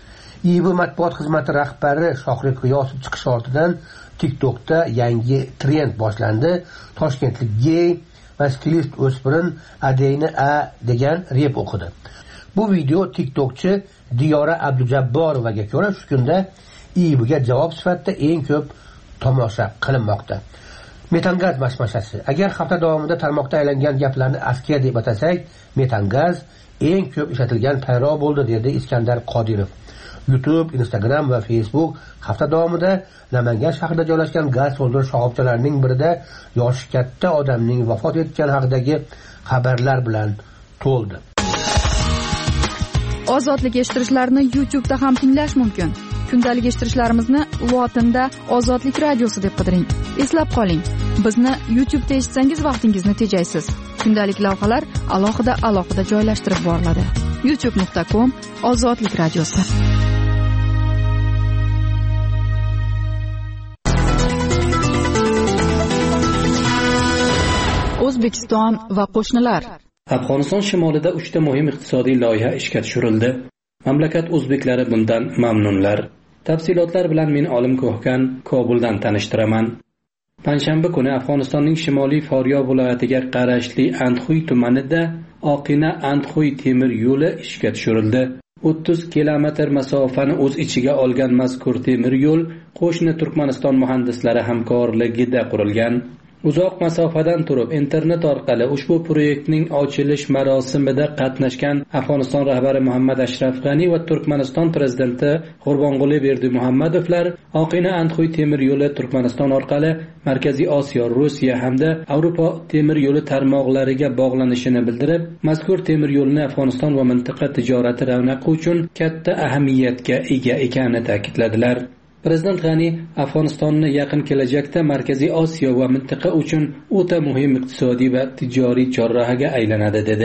I B matbuot xizmati rahbari Shohruh G'iyosov chiqish ortidan TikTokda yangi trend boshlandi. Toshkentlik gey va stilist o'spirin Adeyni A degan rep o'qidi. Bu video TikTokchi Diyora Abdujabborovaga ko'ra shu kunda I B'ga javob sifatida eng ko'p tomosha qilinmoqda. Metangaz mashmashasi. Agar hafta davomida tarmoqda aylangan gaplarni askiya deb atasak, metangaz eng ko'p ishlatilgan payro bo'ldi, dedi Iskandar Qodirov. YouTube, Instagram va Facebook hafta davomida Namangan shahrida joylashgan gaz to'ldirish shoxobchalarining birida yoshi katta odamning vafot etgani haqidagi xabarlar bilan to'ldi. Ozodlik eshittirishlarni YouTube'da ham tinglash mumkin. Kundalik eshittirishlarimizni lotinda Ozodlik radiosi deb qidiring. Eslab qoling, bizni YouTube'da eshitsangiz vaqtingizni tejaysiz. Kundalik lavhalar alohida alohida joylashtirib boriladi. youtube nuqta com Ozodlik radiosi. O'zbekiston va qo'shnilar. Afg'oniston shimolida uchta muhim iqtisodiy loyiha ishga tushirildi. Mamlakat o'zbeklari bundan mamnunlar. Tafsilotlar bilan men Olim Ko'hkan Kobuldan tanishtiraman. Panshanba kuni Afg'onistonning shimoliy Faryob viloyatiga qarashli Andxuy tumanida Oqina Andxuy temir yo'li ishga tushirildi. o'ttiz kilometr masofani o'z ichiga olgan mazkur temir yo'l qo'shni Turkmaniston muhandislari hamkorligida qurilgan. Uzoq masofadan turib internet orqali ushbu proyektning ochilish marosimida qatnashgan Afg'oniston rahbari Muhammad Ashraf G'ani va Turkmaniston prezidenti Qurbonquli Berdimuhammadovlar Oqina Andxuy temir yo'li Turkmaniston orqali Markaziy Osiyo, Rossiya hamda Yevropa temir yo'li tarmoqlariga bog'lanishini bildirib, mazkur temir yo'lni Afg'oniston va mintaqa tijorati ravnaqi uchun katta ahamiyatga ega ekanini ta'kidladilar. Prezident G'ani Afg'onistonni yaqin kelajakda Markaziy Osiyo va mintaqa uchun o'ta muhim iqtisodiy va tijoriy chorrahaga aylanadi dedi.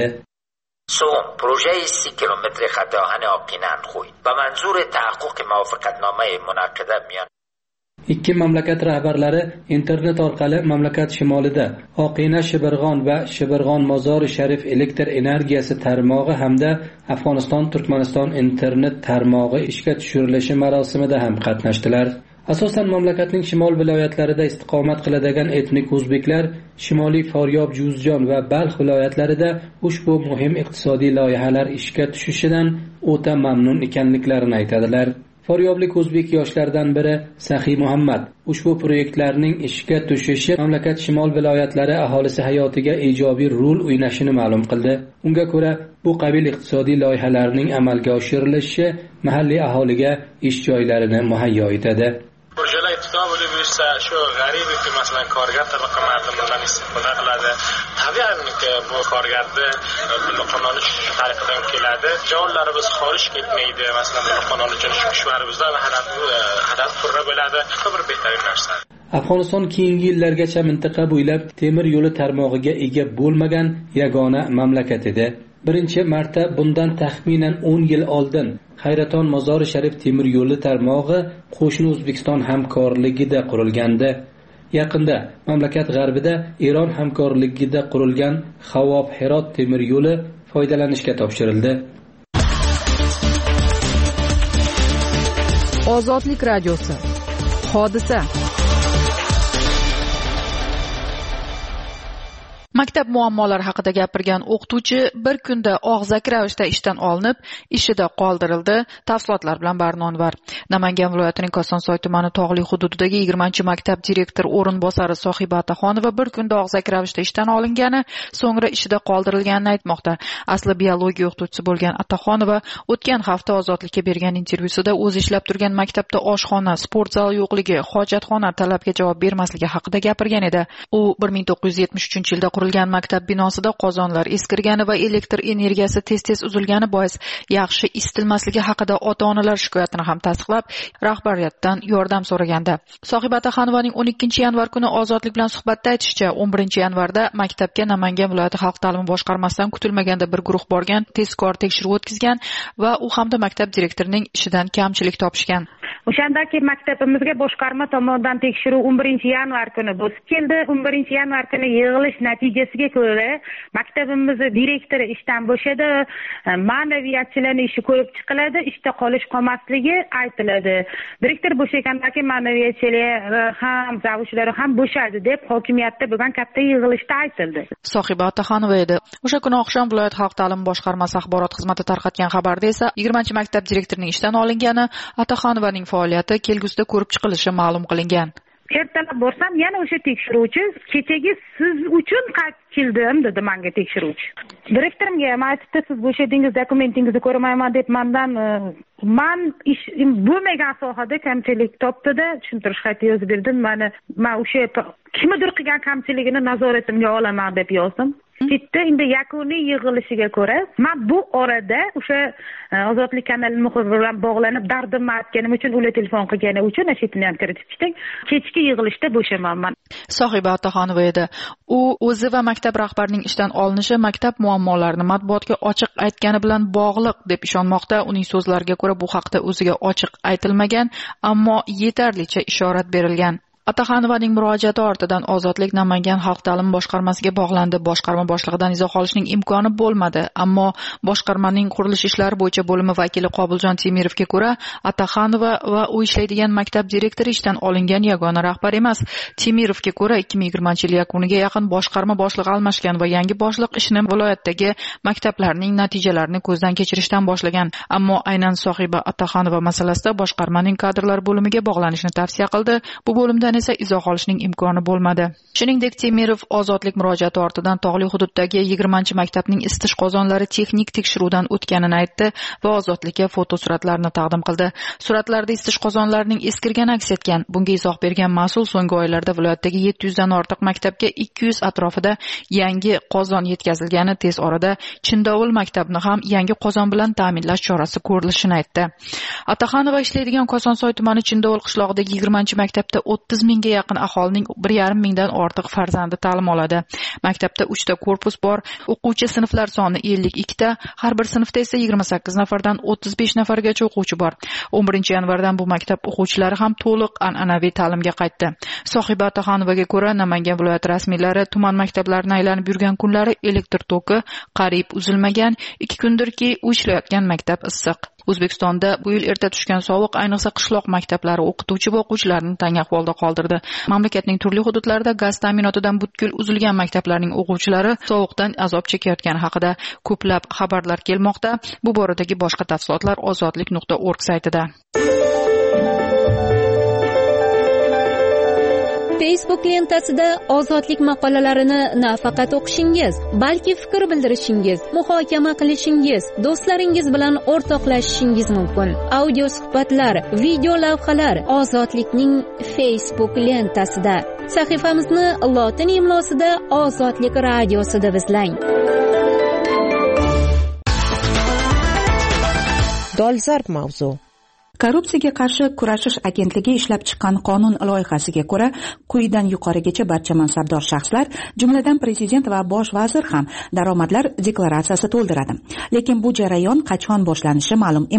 سوم پروژه سی کیلومتر خط آهن آقینه اندخوی به منظور تحقق موافقتنامه منعقده میان Ikki mamlakat rahbarlari internet orqali mamlakat shimolida Oqina Shibirg'on va Shibirg'on Mozori Sharif elektr energiyasi tarmog'i hamda Afg'oniston Turkmaniston internet tarmog'i ishga tushirilishi marosimida ham qatnashdilar. Asosan mamlakatning shimol viloyatlarida istiqomat qiladigan etnik o'zbeklar Shimoliy Faryob, Juzjon va Balx viloyatlarida ushbu muhim iqtisodiy loyihalar ishga tushishidan o'ta mamnun ekanliklarini aytadilar. Faryoblik o'zbek yoshlaridan biri Saxiy Muhammad ushbu proyektlarning ishga tushishi mamlakat shimol viloyatlari aholisi hayotiga ijobiy rol o'ynashini ma'lum qildi. Unga ko'ra, bu qabil iqtisodiy loyihalarning amalga oshirilishi mahalliy aholiga ish joylarini muhayyo etadi. Projelar iftitah bo'lib yursa, shu g'arib yoki masalan korgar tabaqa mardimlardan istifoda qiladi. Tabiiyki bu korgarni qonuniy shu tariqadan keladi. Jonlarimiz xorij ketmaydi. Masalan, bu qonuniy uchun ishvarimizdan hadaf hadaf purra bo'ladi. Bir betarik narsa. Afg'oniston keyingi yillargacha mintaqa bo'ylab temir yo'li tarmog'iga ega bo'lmagan yagona mamlakat edi. Birinchi marta bundan taxminan o'n yil oldin Hayraton Mozori Sharif temir yo'li tarmog'i qo'shni O'zbekiston hamkorligida qurilgandi. Yaqinda mamlakat g'arbida Eron hamkorligida qurilgan Xavob Herot temir yo'li foydalanishga topshirildi. Ozodlik radiosi. Hodisa. Maktab muammolari haqida gapirgan o'qituvchi bir kunda og'zak ravishda ishdan olinib, ishida qoldirildi. Tafsilotlar bilan Barnonvar. Namangan viloyatining Kosonsoy tumani tog'li hududidagi yigirmanchi maktab direktor o'rinbosari Sohiba Ataxonova bir kunda og'zak ravishda ishdan olingani, so'ngra ishida qoldirilganini aytmoqda. Asli biologiya o'qituvchisi bo'lgan Ataxonova o'tgan hafta Ozodlikka bergan intervyusida o'zi ishlab turgan maktabda oshxona, sport zali yo'qligi, hojatxona talabga javob bermasligi haqida gapirgan edi. U bir ming to'qqiz yuz yetmish uchinchi yilda qurilgan maktab binosida qozonlar eskirgani va elektr energiyasi tez-tez uzilgani bois yaxshi isitilmasligi haqida ota-onalar shikoyatini ham tasdiqlab, rahbariyatdan yordam so'raganda. Sohiba Ataxonovaning o'n ikkinchi yanvar kuni Ozodlik bilan suhbatda aytishicha, o'n birinchi yanvarda maktabga Namangan viloyati xalq ta'limi boshqarmasidan kutilmaganda bir guruh borgan, tezkor tekshiruv o'tkazgan va u hamda maktab direktorining ishidan kamchilik topishgan. O'shandagi maktabimizga boshqarma tomonidan tekshiruv o'n birinchi yanvar kuni bo'lib keldi. o'n birinchi yanvar kuni yig'ilish natijasiga ko'ra maktabimiz direktori ishdan bo'shadi, ma'naviyatchilarning ishi ko'rib chiqiladi, ishda qolish qolmasligi aytiladi. Direktor bo'shagandagi ma'naviyatchilar ham, zavishlar ham bo'shadi deb hokimiyatda bo'lgan katta yig'ilishda aytildi. Sohiba Ataxonova edi. O'sha kuni oqshom viloyat xalq ta'limi boshqarmasi axborot xizmati tarqatgan xabarda esa yigirmanchi maktab direktorining ishdan olingani, Ataxonovaning faoliyati kelgusida ko'rib chiqilishi ma'lum qilingan. Ertalab borsam, yana o'sha tekshiruvchi kechagi siz uchun qaytib keldim dedi menga tekshiruvchi. Direktorimga ham aytibdi, siz bo'shadingiz, dokumentingizni ko'rmayman deb mendan men ish bo'lmagan sohada kamchilik topdi-da, tushuntirish xati yozib berdim. Meni men o'sha kimdir qilgan kamchiligini nazoratimga olaman deb yozdim. Bitta endi yakuniy yig'ilishiga ko'ra, men bu orada o'sha Ozodlik kanali muxbiri bilan bog'lanib dardimni aytganim uchun ular telefon qilgani uchun ashitini ham kiritib chiqdik. Kechki yig'ilishda bo'shamanman. Sohiba Ataxonova edi. U o'zi va maktab rahbarining ishdan olinishi maktab muammolarini matbuotga ochiq aytgani bilan bog'liq deb ishonmoqda. Uning so'zlariga ko'ra bu haqda o'ziga ochiq aytilmagan, ammo yetarlicha ishorat berilgan. Ataxonovaning murojaati ortidan Ozodlik Namangan xalq ta'limi boshqarmasiga bog'landi. Boshqarma boshlig'idan izoh olishning imkoni bo'lmadi, ammo boshqarmaning qurilish ishlari bo'yicha bo'limi vakili Qobiljon Temirovga ko'ra, Ataxonova va u ishlaydigan maktab direktori ishdan olingan yagona rahbar emas. Temirovga ko'ra, ikki ming yigirmanchi yil yakuniga yaqin boshqarma boshlig'i almashgan va yangi boshliq ishni viloyatdagi maktablarning natijalarini ko'zdan kechirishdan boshlagan. Ammo aynan Sohiba Ataxonova masalasida boshqarmaning kadrlar bo'limiga bog'lanishni tavsiya qildi. Bu bo'limdan esa izoh olishning imkoni bo'lmadi. Shuningdek, Temirov Ozodlik murojaati ortidan tog'li hududdagi yigirmanchi maktabning isitish qozonlari texnik tekshiruvdan o'tganini aytdi va Ozodlikka fotosuratlarni taqdim qildi. Suratlarda isitish qozonlarining eskirgani aks etgan. Bunga izoh bergan mas'ul so'nggi oylarda viloyatdagi yetti yuz dan ortiq maktabga ikki yuz atrofida yangi qozon yetkazilgani, tez orada Chindovul maktabni ham yangi qozon bilan ta'minlash chorasi ko'rilishini aytdi. Ataxonova ishlaydigan Kosonsoy tumani Chindovul qishlog'idagi yigirmanchi maktabda o'ttiz mingga yaqin aholining bir yarim mingdan ortiq farzandi ta'lim oladi. Maktabda uchta korpus bor, o'quvchi sinflar soni ellik ikkita, har bir sinfda esa yigirma sakkiz nafardan o'ttiz besh nafargacha o'quvchi bor. o'n birinchi yanvardan bu maktab o'quvchilari ham to'liq an'anaviy ta'limga qaytdi. Sohiba Ataxonovaga ko'ra, Namangan viloyati rasmiylari tuman maktablarini aylanib yurgan kunlari elektr toki qariyb uzilmagan, ikki kundirki u ishlayotgan maktab issiq. O'zbekistonda bu yil erta tushgan sovuq ayniqsa qishloq maktablari o'qituvchi va o'quvchilarini tang ahvolda qoldirdi. Mamlakatning turli hududlarida gaz ta'minotidan butkul uzilgan maktablarning o'quvchilari sovuqdan azob chekayotgani haqida ko'plab xabarlar kelmoqda. Bu boradagi boshqa tafsilotlar ozodlik nuqta org saytida. Facebook lentasida Ozodlik maqolalarini nafaqat o'qishingiz, balki fikr bildirishingiz, muhokama qilishingiz, do'stlaringiz bilan o'rtoqlashishingiz mumkin. Audio suhbatlar, video lavhalar Ozodlikning Facebook lentasida. Sahifamizni lotin imlosida Ozodlik radiosi deb izlang. Dolzarb mavzu. Korrupsiyaga qarshi kurashish agentligi ishlab chiqqan qonun loyihasiga ko'ra, quyidan yuqorigacha barcha mansabdor shaxslar, jumladan prezident va bosh vazir ham daromadlar deklaratsiyasi to'ldiradi. Lekin bu jarayon qachon boshlanishi ma'lum emas.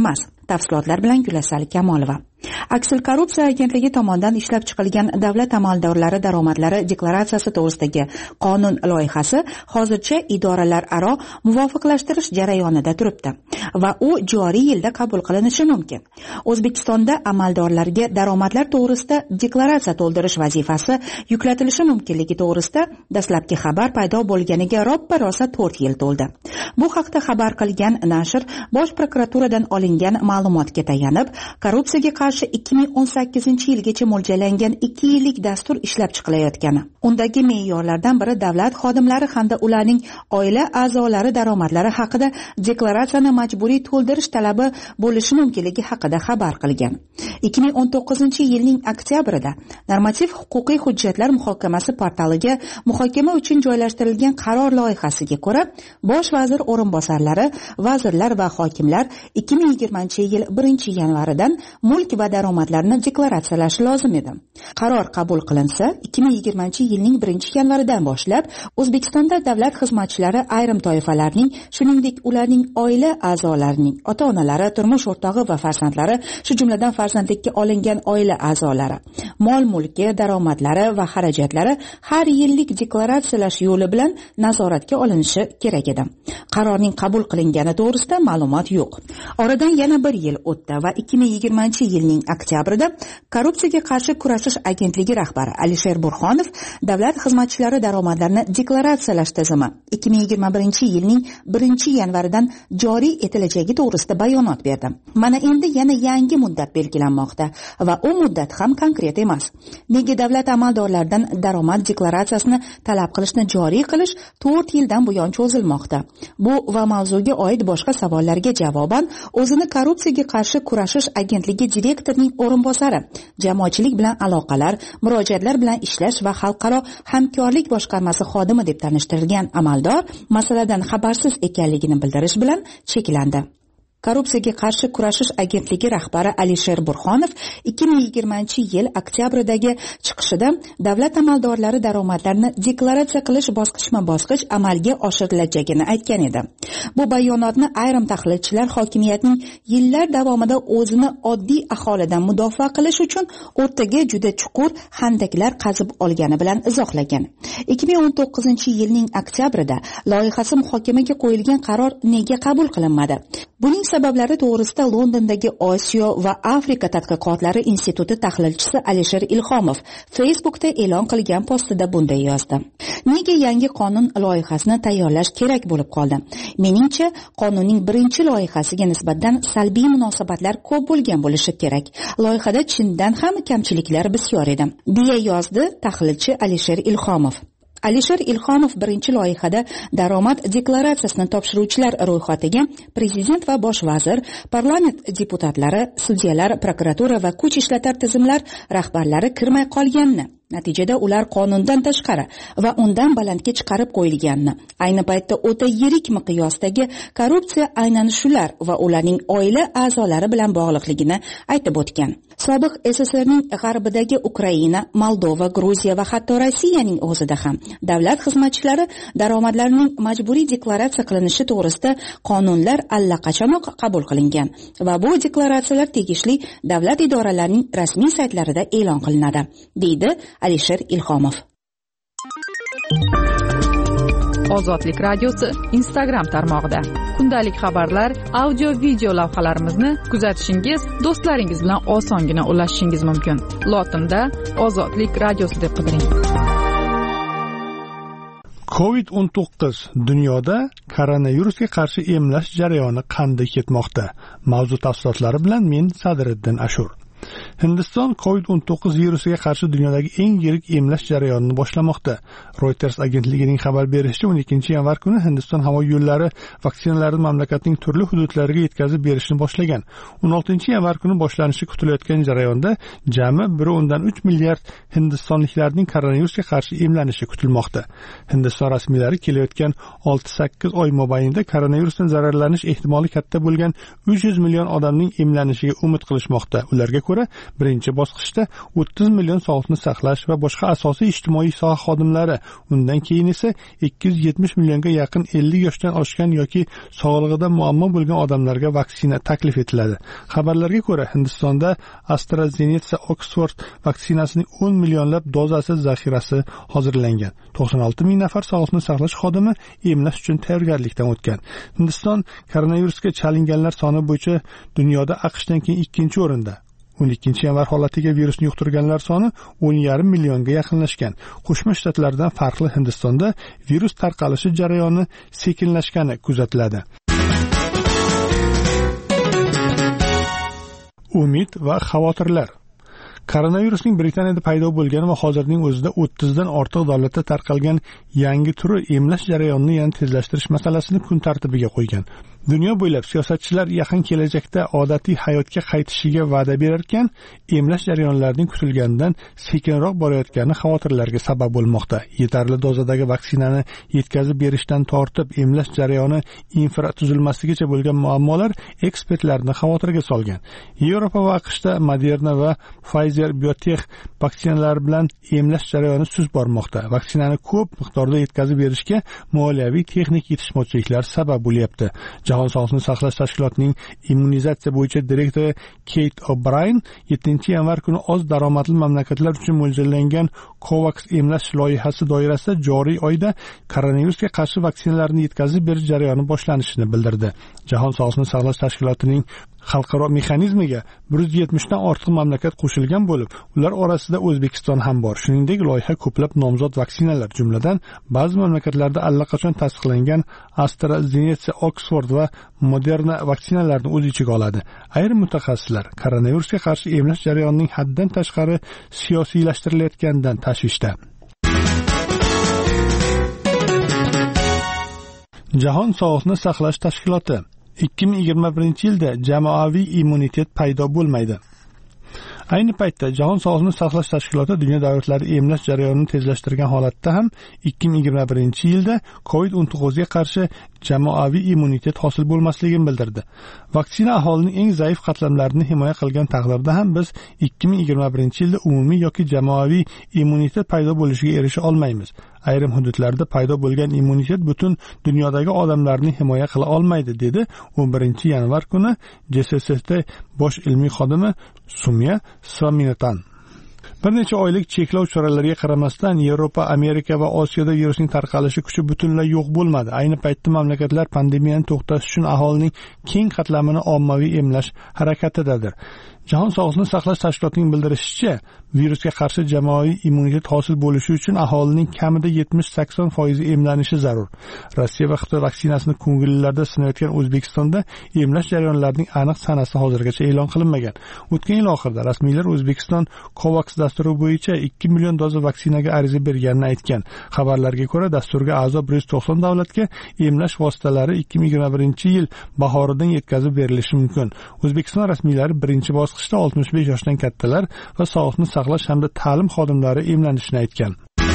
Tafsilotlar bilan Gulasal Kamolova. Aksil korrupsiya agentligi tomonidan ishlab chiqilgan davlat amaldorlari daromadlari deklaratsiyasi to'g'risidagi qonun loyihasi hozircha idoralararo muvofiqlashtirish jarayonida turibdi va u joriy yilda qabul qilinishi mumkin. O'zbekistonda amaldorlarga daromadlar to'g'risida deklaratsiya to'ldirish vazifasi yuklatilishi mumkinligi to'g'risida dastlabki xabar paydo bo'lganiga roppa-rosa to'rt yil to'ldi. Bu haqda xabar qilgan nashr Bosh prokuraturadan olingan ma'lumotga tayanib, korrupsiyaga qarshi ikki ming o'n sakkizinchi yilgacha mo'ljallangan ikki yillik dastur ishlab chiqilayotgani, undagi me'yorlardan biri davlat xodimlari hamda ularning oila a'zolari daromadlari haqida deklaratsiyani majburiy to'ldirish talabi bo'lishi mumkinligi haqida xabar qilgan. ikki ming o'n to'qqizinchi yilning oktyabrida normativ huquqiy hujjatlar muhokamasi portaliga muhokama uchun joylashtirilgan qaror loyihasiga ko'ra, bosh vazir o'rinbosarlari, vazirlar va hokimlar ikki ming yigirmanchi yil birinchi yanvaridan mulk va daromadlarni deklaratsiyalashi lozim edi. Qaror qabul qilinsa, ikki ming yigirmanchi yilning birinchi yanvaridan boshlab O'zbekistonda davlat xizmatchilari ayrim toifalarning, shuningdek ularning oila a'zolarining, ota-onalari, turmush o'rtog'i va farzandlari, shu jumladan farzandlikka olingan oila a'zolari, mol-mulki, daromadlari va xarajatlari har yillik deklaratsiyalash yo'li bilan nazoratga olinishi kerak edi. Qarorning qabul qilingani to'g'risida ma'lumot yo'q. Oradan yana bir yil o'tdi va ikki ming yigirmanchi yilning oktyabrida Korrupsiyaga qarshi kurashish agentligi rahbari Alisher Burxonov davlat xizmatchilari daromadlarini deklaratsiyalash tizimi ikki ming yigirma birinchi yilning birinchi yanvaridan joriy etilajagi to'g'risida bayonot berdi. Mana endi yana yangi muddat belgilanmoqda va u muddat ham konkret emas. Nega davlat amaldorlaridan daromad deklaratsiyasini talab qilishni joriy qilish to'rt yildan buyon cho'zilmoqda? Bu va mavzuga oid boshqa savollarga javoban o'zini Korrupsiyaga qarshi kurashish agentligi direktorining o'rinbosari, jamoatchilik bilan aloqalar, murojaatlar bilan ishlash va xalqaro hamkorlik boshqarmasi xodimi deb tanishtirilgan amaldor masaladan xabarsiz ekanligini bildirish bilan cheklandi. Korrupsiyaga qarshi kurashish agentligi rahbari Alisher Burxonov ikki ming yigirmanchi yil oktyabrdagi chiqishida davlat amaldorlari daromadlarini deklaratsiya qilish bosqichma-bosqich amalga oshirilajagini aytgan edi. Bu bayonotni ayrim tahlilchilar hokimiyatning yillar davomida o'zini oddiy aholidan mudofaa qilish uchun o'rtaga juda chuqur handaklar qazib olgani bilan izohlagan. ikki ming o'n to'qqizinchi yilning oktyabrida loyihasi muhokamaga qo'yilgan qaror nega qabul qilinmadi? Buning sabablari to'g'risida Londondagi Osiyo va Afrika tadqiqotlari instituti tahlilchisi Alisher Ilhomov Facebookda e'lon qilgan postida bunday yozdi. Nega yangi qonun loyihasini tayyorlash kerak bo'lib qoldi? Meningcha, qonunning birinchi loyihasiga nisbatan salbiy munosabatlar ko'p bo'lgan bo'lishi kerak. Loyihada chindan ham kamchiliklar bisyor edi, deya yozdi tahlilchi Alisher Ilhomov. Alisher Ilhomov birinchi loyihada daromad deklaratsiyasini topshiruvchilar ro'yxatiga prezident va bosh vazir, parlament deputatlari, sudyalar, prokuratura va kuch ishlatar tizimlar rahbarlari kirmay qolganini, natijada ular qonundan tashqari va undan balandga chiqarib qo'yilganini, ayni paytda o'ta yirik miqyosdagi korrupsiya aynan shular va ularning oila a'zolari bilan bog'liqligini aytib o'tgan. Sobiq S S R ning g'arbidagi Ukraina, Moldova, Gruziya va hatto Rossiyaning o'zida ham davlat xizmatchilari daromadlarining majburiy deklaratsiya qilinishi to'g'risida qonunlar allaqachonoq qabul qilingan va bu deklaratsiyalar tegishli davlat idoralarining rasmiy saytlarida e'lon qilinadi, deydi Alisher Ilhomov. Ozodlik radiosi Instagram tarmog'ida kundalik xabarlar, audio video lavhalarimizni kuzatishingiz, do'stlaringiz bilan osongina ulashishingiz mumkin. Lotinda Ozodlik radiosi deb qidiring. covid o'n to'qqiz dunyoda koronavirusga qarshi emlash jarayoni qanday ketmoqda? Mavzu tafsilotlari bilan men Sadriddin Ashur. Hindiston covid o'n to'qqiz virusiga qarshi dunyodagi eng yirik emlash jarayonini boshlamoqda. Reuters agentligining xabar berishicha, o'n ikkinchi yanvar kuni Hindiston havo yo'llari vaksinalarni mamlakatning turli hududlariga yetkazib berishni boshlagan. o'n oltinchi yanvar kuni boshlanishi kutilayotgan jarayonda jami bir o'ndan uch milliard hindistonliklarning koronavirusga qarshi emlanishi kutilmoqda. Hindiston rasmiylari kelayotgan olti sakkiz oy mobaynida koronavirusdan zararlanish ehtimoli katta bo'lgan uch yuz million odamning emlanishiga umid qilishmoqda. Ularga ko'ra, birinchi bosqichda o'ttiz million sog'liqni saqlash va boshqa asosiy ijtimoiy soha xodimlari, undan keyin esa ikki yuz yetmish millionga yaqin ellik yoshdan oshgan yoki sog'lig'ida muammo bo'lgan odamlarga vaksina taklif etiladi. Xabarlarga ko'ra, Hindistonda AstraZeneca Oxford vaksinasining o'n millionlab dozasi zaxirasi hozirlangan. to'qson olti ming nafar sog'liqni saqlash xodimi emlash uchun tayyorgarlikdan o'tgan. Hindiston koronavirusga chalinganlar soni bo'yicha dunyoda AQShdan keyin ikkinchi o'rinda. o'n ikkinchi yanvar holatiga virusni yuqtirganlar soni o'n yarim millionga yaqinlashgan. Qo'shma Shtatlardan farqli Hindistonda virus tarqalishi jarayoni sekinlashgani kuzatiladi. Umid va xavotirlar. Koronavirusning Britaniyada paydo bo'lgani va hozirning o'zida o'ttizdan ortiq davlatda tarqalgan yangi turi emlash jarayonini yana tezlashtirish masalasini kun tartibiga qo'ygan. Dunyo bo'ylab siyosatchilar yaqin kelajakda odatiy hayotga qaytishiga va'da berarkan, emlash jarayonlarining kutilganidan sekinroq borayotgani xavotirlarga sabab bo'lmoqda. Yetarli dozadagi vaksinani yetkazib berishdan tortib emlash jarayoni infratuzilmasigacha bo'lgan muammolar ekspertlarni xavotirga solgan. Yevropa va AQShda Moderna va Pfizer Biotech vaksinalari bilan emlash jarayoni sust bormoqda. Vaksinani ko'p miqdorda yetkazib berishga moliyaviy texnik yetishmovchiliklar sabab bo'lyapti. Jahon sog'liqni saqlash tashkilotining immunizatsiya bo'yicha direktori Kate O'Brien yettinchi yanvar kuni oz daromadli mamlakatlar uchun mo'ljallangan COVAX emlash loyihasi doirasida joriy oyda koronavirusga qarshi vaksinalarni yetkazib berish jarayoni boshlanishini bildirdi. Jahon sog'liqni saqlash tashkilotining xalqaro mexanizmiga bir yuz yetmishdan ortiq mamlakat qo'shilgan bo'lib, ular orasida O'zbekiston ham bor. Shuningdek, loyiha ko'plab nomzod vaksinalar, jumladan ba'zi mamlakatlarda allaqachon tasdiqlangan AstraZeneca Oxford va Moderna vaksinalarini o'z ichiga oladi. Ayrim mutaxassislar koronavirusga qarshi emlash jarayonining haddan tashqari siyosiylashtiriladiganidan tashvishda. Jahon sog'liqni saqlash tashkiloti ikki ming yigirma birinchi yilda jamoaviy immunitet paydo bo'lmaydi. Ayni paytda Jahon sog'liqni saqlash tashkiloti dunyo davlatlari emlash jarayonini tezlashtirgan holatda ham ikki ming yigirma birinchi yilda covid o'n to'qqiz ga qarshi jamoaviy immunitet hosil bo'lmasligini bildirdi. Vaksina aholining eng zaif qatlamlarini himoya qilgan taqdirda ham biz ikki ming yigirma birinchi yilda umumiy yoki jamoaviy immunitet paydo bo'lishiga erisha olmaymiz. Ayrim hududlarda paydo bo'lgan immunitet butun dunyodagi odamlarni himoya qila olmaydi, dedi o'n birinchi yanvar kuni J S S T bosh ilmiy xodimi Sumya Swaminathan. Bir necha oylik cheklov choralariga qaramasdan Yevropa, Amerika va Osiyoda virusning tarqalishi kuchi butunlay yo'q bo'lmadi. Ayni paytda mamlakatlar pandemiyani to'xtatish uchun aholining keng qatlamini ommaviy emlash harakatidadir. Jahon sog'liqni saqlash tashkilotining bildirishicha, virusga qarshi jamoaviy immunitet hosil bo'lishi uchun aholining kamida yetmish sakson foizi emlanishi zarur. Rossiya va Xitoy vaksinasini ko'ngillilarda sinayotgan O'zbekistonda emlash jarayonlarining aniq sanasi hozirgacha e'lon qilinmagan. O'tgan yil oxirida rasmiylar O'zbekiston COVAX dasturi bo'yicha ikki million doza vaksinaga ariza berganini aytgan. Xabarlarga ko'ra, dasturga a'zo bir yuz to'qson davlatga emlash vositalari ikki ming yigirma birinchi yil bahoridan yetkazib berilishi mumkin. O'zbekiston rasmiylari birinchi bosqichda oltmish besh yoshdan kattalar va sog'liqni saqlash hamda ta'lim xodimlari emlanishini aytgan.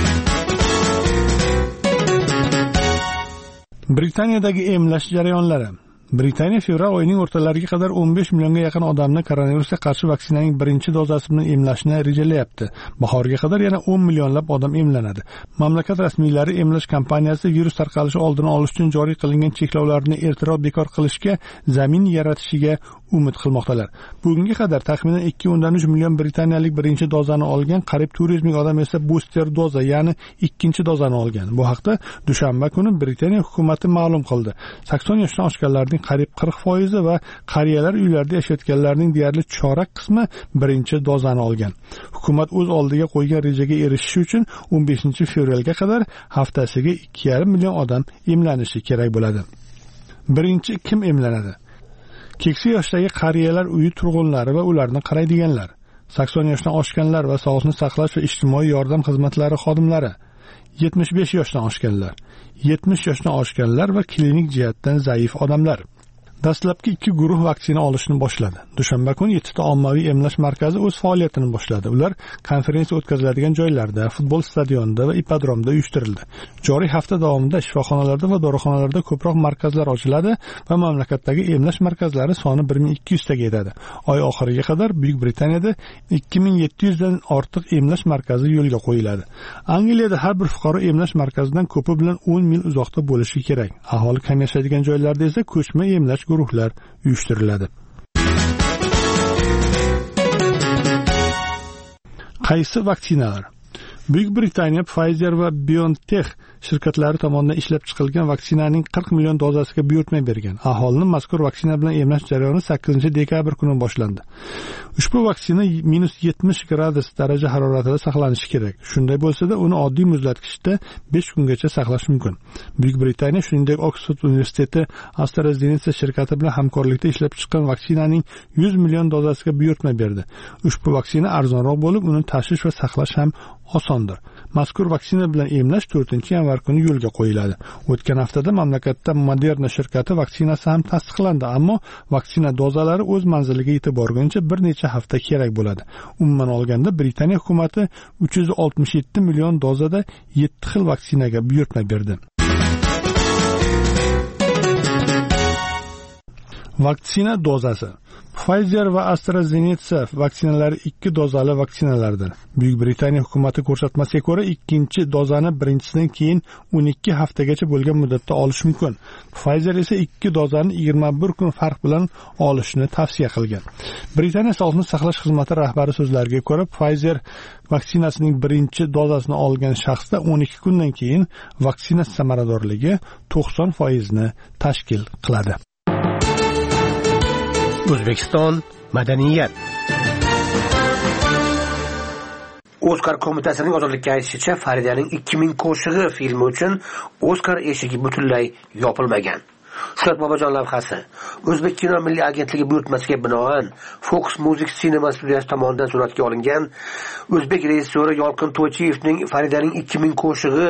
Britaniyadagi emlash jarayonlari. Britaniya fevral oyining o'rtalariga qadar o'n besh millionga yaqin odamni koronavirusga qarshi vaksinaning birinchi dozasi bilan emlashni rejalayapti. Bahorga qadar yana o'n millionlab odam emlanadi. Mamlakat rasmiylari emlash kampaniyasi virus tarqalishi oldini olish uchun joriy qilingan cheklovlarni ertaroq bekor qilishga zamin yaratishiga umid qilmoqdalar. Bugunga qadar taxminan ikki o'ndan uch million britaniyalik birinchi dozani olgan, qariyb to'rt yuz ming odam esa booster doza, ya'ni ikkinchi dozani olgan. Bu haqda dushanba kuni Britaniya hukumati ma'lum qildi. sakson yoshdan oshganlarning qariyb qirq foizi va qariyalar uylarida yashayotganlarning deyarli chorak qismi birinchi dozani olgan. Hukumat o'z oldiga qo'ygan rejaga erishish uchun o'n beshinchi fevralga qadar haftasiga ikki yarim million odam emlanishi kerak bo'ladi. Birinchi kim emlanadi? Keksa yoshdagi qariyalar uyi turg'unlari va ularni qaraydiganlar, sakson yoshdan oshganlar va sog'liqni saqlash va ijtimoiy yordam xizmatlari xodimlari, yetmish besh yoshdan oshganlar, yetmish yoshdan oshganlar va klinik jihatdan zaif odamlar. Dastlabki ikki guruh vaksina olishni boshladi. Dushanba kuni yettita ommaviy emlash markazi o'z faoliyatini boshladi. Ular konferensiya o'tkaziladigan joylarda, futbol stadionida va ipodromda uyushtirildi. Joriy hafta davomida shifoxonalarda va dorixonalarda ko'proq markazlar ochiladi va mamlakatdagi emlash markazlari soni bir ming ikki yuz taga yetadi. Oy oxiriga qadar Buyuk Britaniyada ikki ming yetti yuz dan ortiq emlash markazi yo'lga qo'yiladi. Angliyada har bir fuqaro emlash markazidan ko'pi bilan o'n mil uzoqda bo'lishi kerak. Aholi kam yashaydigan joylarda esa ko'chma emlash guruhlar uyushtiriladi. Qaysi vaksinalar? Buyuk Britaniya Pfizer va BioNTech shirkatlari tomonidan ishlab chiqilgan vaksinaning qirq million dozasiga buyurtma bergan. Aholini mazkur vaksina bilan emlash jarayoni sakkizinchi dekabr kuni boshlandi. Ushbu vaksina minus yetmish gradus daraja haroratida saqlanishi kerak. Shunday bo'lsa-da, uni oddiy muzlatgichda besh kungacha saqlash mumkin. Buyuk Britaniya shuningdek Oxford universiteti AstraZeneca shirkati bilan hamkorlikda ishlab chiqqan vaksinaning yuz million dozasiga buyurtma berdi. Ushbu vaksina arzonroq bo'lib, uni tashish va saqlash ham osondir. Mazkur vaksina bilan emlash to'rtinchi yanvar kuni yo'lga qo'yiladi. O'tgan haftada mamlakatda Moderna shirkati vaksinasi ham tasdiqlandi, ammo vaksina dozalari o'z manziliga yetib borguncha bir necha hafta kerak bo'ladi. Umuman olganda Britaniya hukumatı uch yuz oltmish yetti million dozada yetti xil vaksinaga buyurtma berdi. Vaksina dozasi. Pfizer va AstraZeneca vaksinalari ikki dozali vaksinalardir. Buyuk Britaniya hukumati ko'rsatmasiga ko'ra, ikkinchi dozani birinchisidan keyin o'n ikki haftagacha bo'lgan muddatda olish mumkin. Pfizer esa ikki dozani yigirma bir kun farq bilan olishni tavsiya qilgan. Britaniya Sog'liqni saqlash xizmati rahbari so'zlariga ko'ra, Pfizer vaksinasining birinchi dozasini olgan shaxsda o'n ikki kundan keyin vaksina samaradorligi to'qson foiz ni tashkil qiladi. O'zbekiston madaniyat. Oskar qo'mitasining ozodlikka aytishicha, Faridaning ikki ming qo'shig'i filmi uchun Oskar eshigi butunlay yopilmagan. Shuhrat Bobojon lavhasi. O'zbek kino milliy agentligi buyurtmasiga binoan Fox Music Cinema studiyasi tomonidan suratga olingan o'zbek rejissyori Yolqin To'ychiyevning Faridaning ikki ming qo'shig'i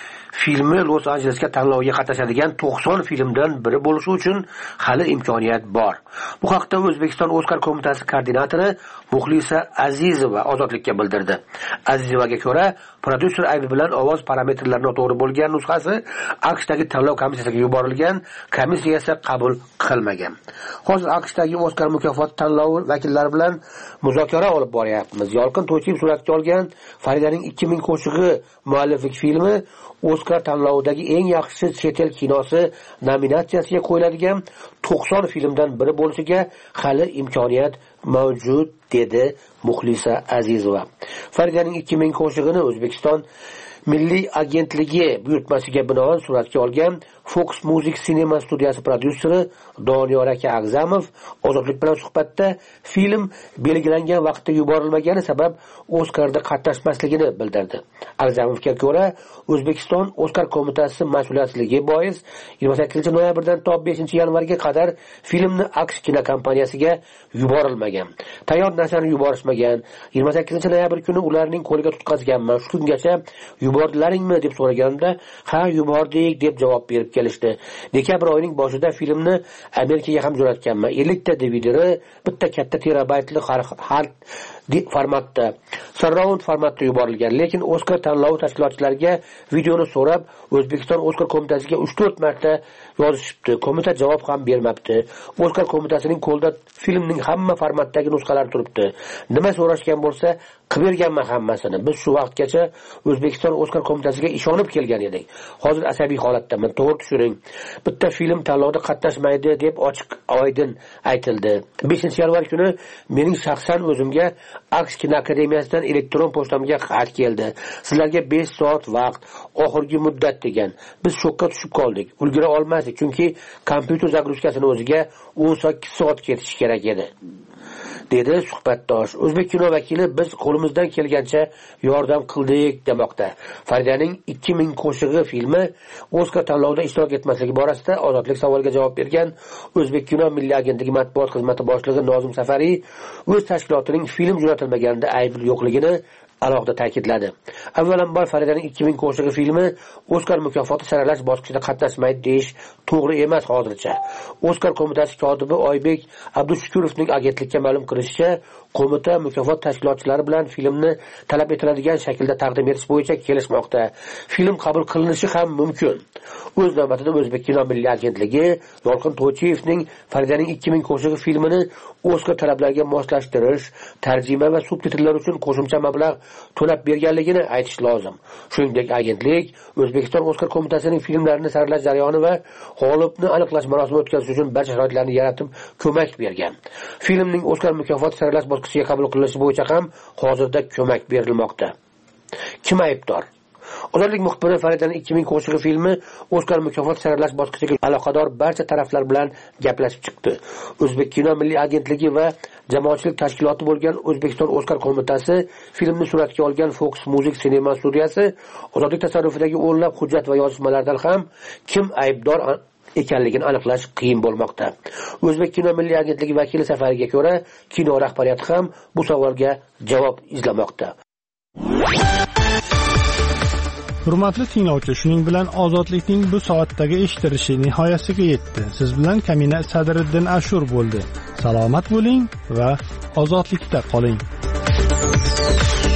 filmi Los Anjelesga tanlovga qatnashadigan to'qson filmdan biri bo'lishi uchun hali imkoniyat bor. Bu haqda O'zbekiston Oskar qo'mitasi koordinatori Muxlisa Azizova ozodlikka bildirdi. Azizovaga ko'ra, prodyuser aybi bilan ovoz parametrlari noto'g'ri bo'lgan nusxasi AQShdagi tanlov komissiyasiga yuborilgan, komissiya esa qabul qilmagan. Hozir AQShdagi Oskar mukofoti tanlovi vakillari bilan muzokara olib boryapmiz. Yolqin To'ychiyev suratga olgan Faridaning ikki ming qo'shig'i mualliflik filmi Oskar tanlovidagi eng yaxshi chet el kinosi nominatsiyasiga qo'yiladigan to'qson filmdan biri bo'lishiga hali imkoniyat mavjud, dedi Muxlisa Azizova. Faridaning ikki ming qo'shig'ini O'zbekiston milliy agentligi buyurtmasiga binoan suratga olgan Fox Music Cinema studiyasi prodyuseri Doniyor aka Agzamov ozodlik bilan suhbatda film belgilangan vaqtda yuborilmagani sabab Oskarda qatnashmasligini bildirdi. Agzamovga ko'ra, O'zbekiston Oskar qo'mitasi mas'uliyatsizligi bois yigirma sakkizinchi noyabrdan to beshinchi yanvarga qadar filmni AQSh kinokompaniyasiga yuborilmagan. Tayyor narsani yuborishmagan. yigirma sakkizinchi noyabr kuni ularning qo'liga tutqazganman. Shu kungacha yubordilaringmi deb so'raganimda, ha, yubordik deb javob berib kelishdi. Dekabr oyining boshida filmni Amerikaga ham jo'natganman. ellik ta D V D'ni bitta katta terabaytli hard formatda, surround formatda yuborilgan, lekin Oskar tanlovi tashkilotchilariga videoni so'rab, O'zbekiston Oskar qo'mitasiga uch to'rt marta yozishibdi. Qo'mita javob ham bermabdi. Oskar qo'mitasining qo'lida filmning hamma formatdagi nusxalari turibdi. Nima so'rashgan bo'lsa, qilib berganman hammasini. Biz shu vaqtgacha O'zbekiston Oskar qo'mitasiga ishonib kelgan edik. Hozir asabiy holatdaman. To'g'ri tushuring. Bitta film tanlovda qatnashmaydi deb ochiq oydin aytildi. beshinchi yanvar kuni mening shaxsan o'zimga AQSh kino akademiyasidan elektron pochtamga xat keldi. Sizlarga besh soat vaqt, oxirgi muddat degan. Biz shokka tushib qoldik. Ulgura olmadik, chunki kompyuter zagrushkasini o'ziga o'n sakkiz soat ketishi kerak edi, dedi suhbatdosh. O'zbek kino vakili biz qo'limizdan kelgancha yordam qildik demoqda. Faridaning ikki ming qo'shig'i filmi Oskar tanlovida ishtirok etmasligi borasida ozodlik savoliga javob bergan O'zbek kino milliy agentligi matbuot xizmati boshlig'i Nozim Safariy o'z tashkilotining film jo'natilmaganida ayb yo'qligini alohida ta'kidladi. Avvalambor Faridaning ikki ming qo'shig'i filmi Oskar mukofoti saralash bosqichida qatnashmaydi deyish to'g'ri emas hozircha. Oskar qo'mitasi kotibi Oybek Abdushukurovning agentlikka ma'lum qilishicha, qo'mita mukofot tashkilotchilari bilan filmni talab etiladigan shaklda taqdim etish bo'yicha kelishmoqda. Film qabul qilinishi ham mumkin. O'z navbatida O'zbek kino milliy agentligi Yolqin To'ychiyevning Faridaning ikki ming qo'shig'i filmini Oskar talablariga moslashtirish, tarjima va subtitrlar uchun qo'shimcha mablag' to'lab berganligini aytish lozim. Shuningdek, agentlik O'zbekiston Oskar qo'mitasining filmlarini saralash jarayoni va g'olibni aniqlash marosimi o'tkazish uchun barcha sharoitlarni yaratib ko'mak bergan. Filmning Oskar mukofoti saralash bosqichiga qabul qilinishi bo'yicha ham hozirda ko'mak berilmoqda. Kim aybdor? Ozodlik muxbiri Faridaning ikki ming qo'shig'i filmi Oskar mukofoti saralash bosqichiga aloqador barcha taraflar bilan gaplashib chiqdi. O'zbek kino milliy agentligi va jamoatchilik tashkiloti bo'lgan O'zbekiston Oskar qo'mitasi filmni suratga olgan Fox Music sinema studiyasi ozodlik tasarrufidagi o'nlab hujjat va yozishmalardan ham kim aybdor ekanligini aniqlash qiyin bo'lmoqda. O'zbek kino milliy agentligi vakili Safariga ko'ra, kino rahbariyati ham bu savolga javob izlamoqda. Hurmatli tinglovchi, shuning bilan ozodlikning bu soatdagi eshitilishi nihoyasiga yetdi. Siz bilan Kamina Sadriddin Ashur bo'ldi. Salomat bo'ling va ozodlikda qoling.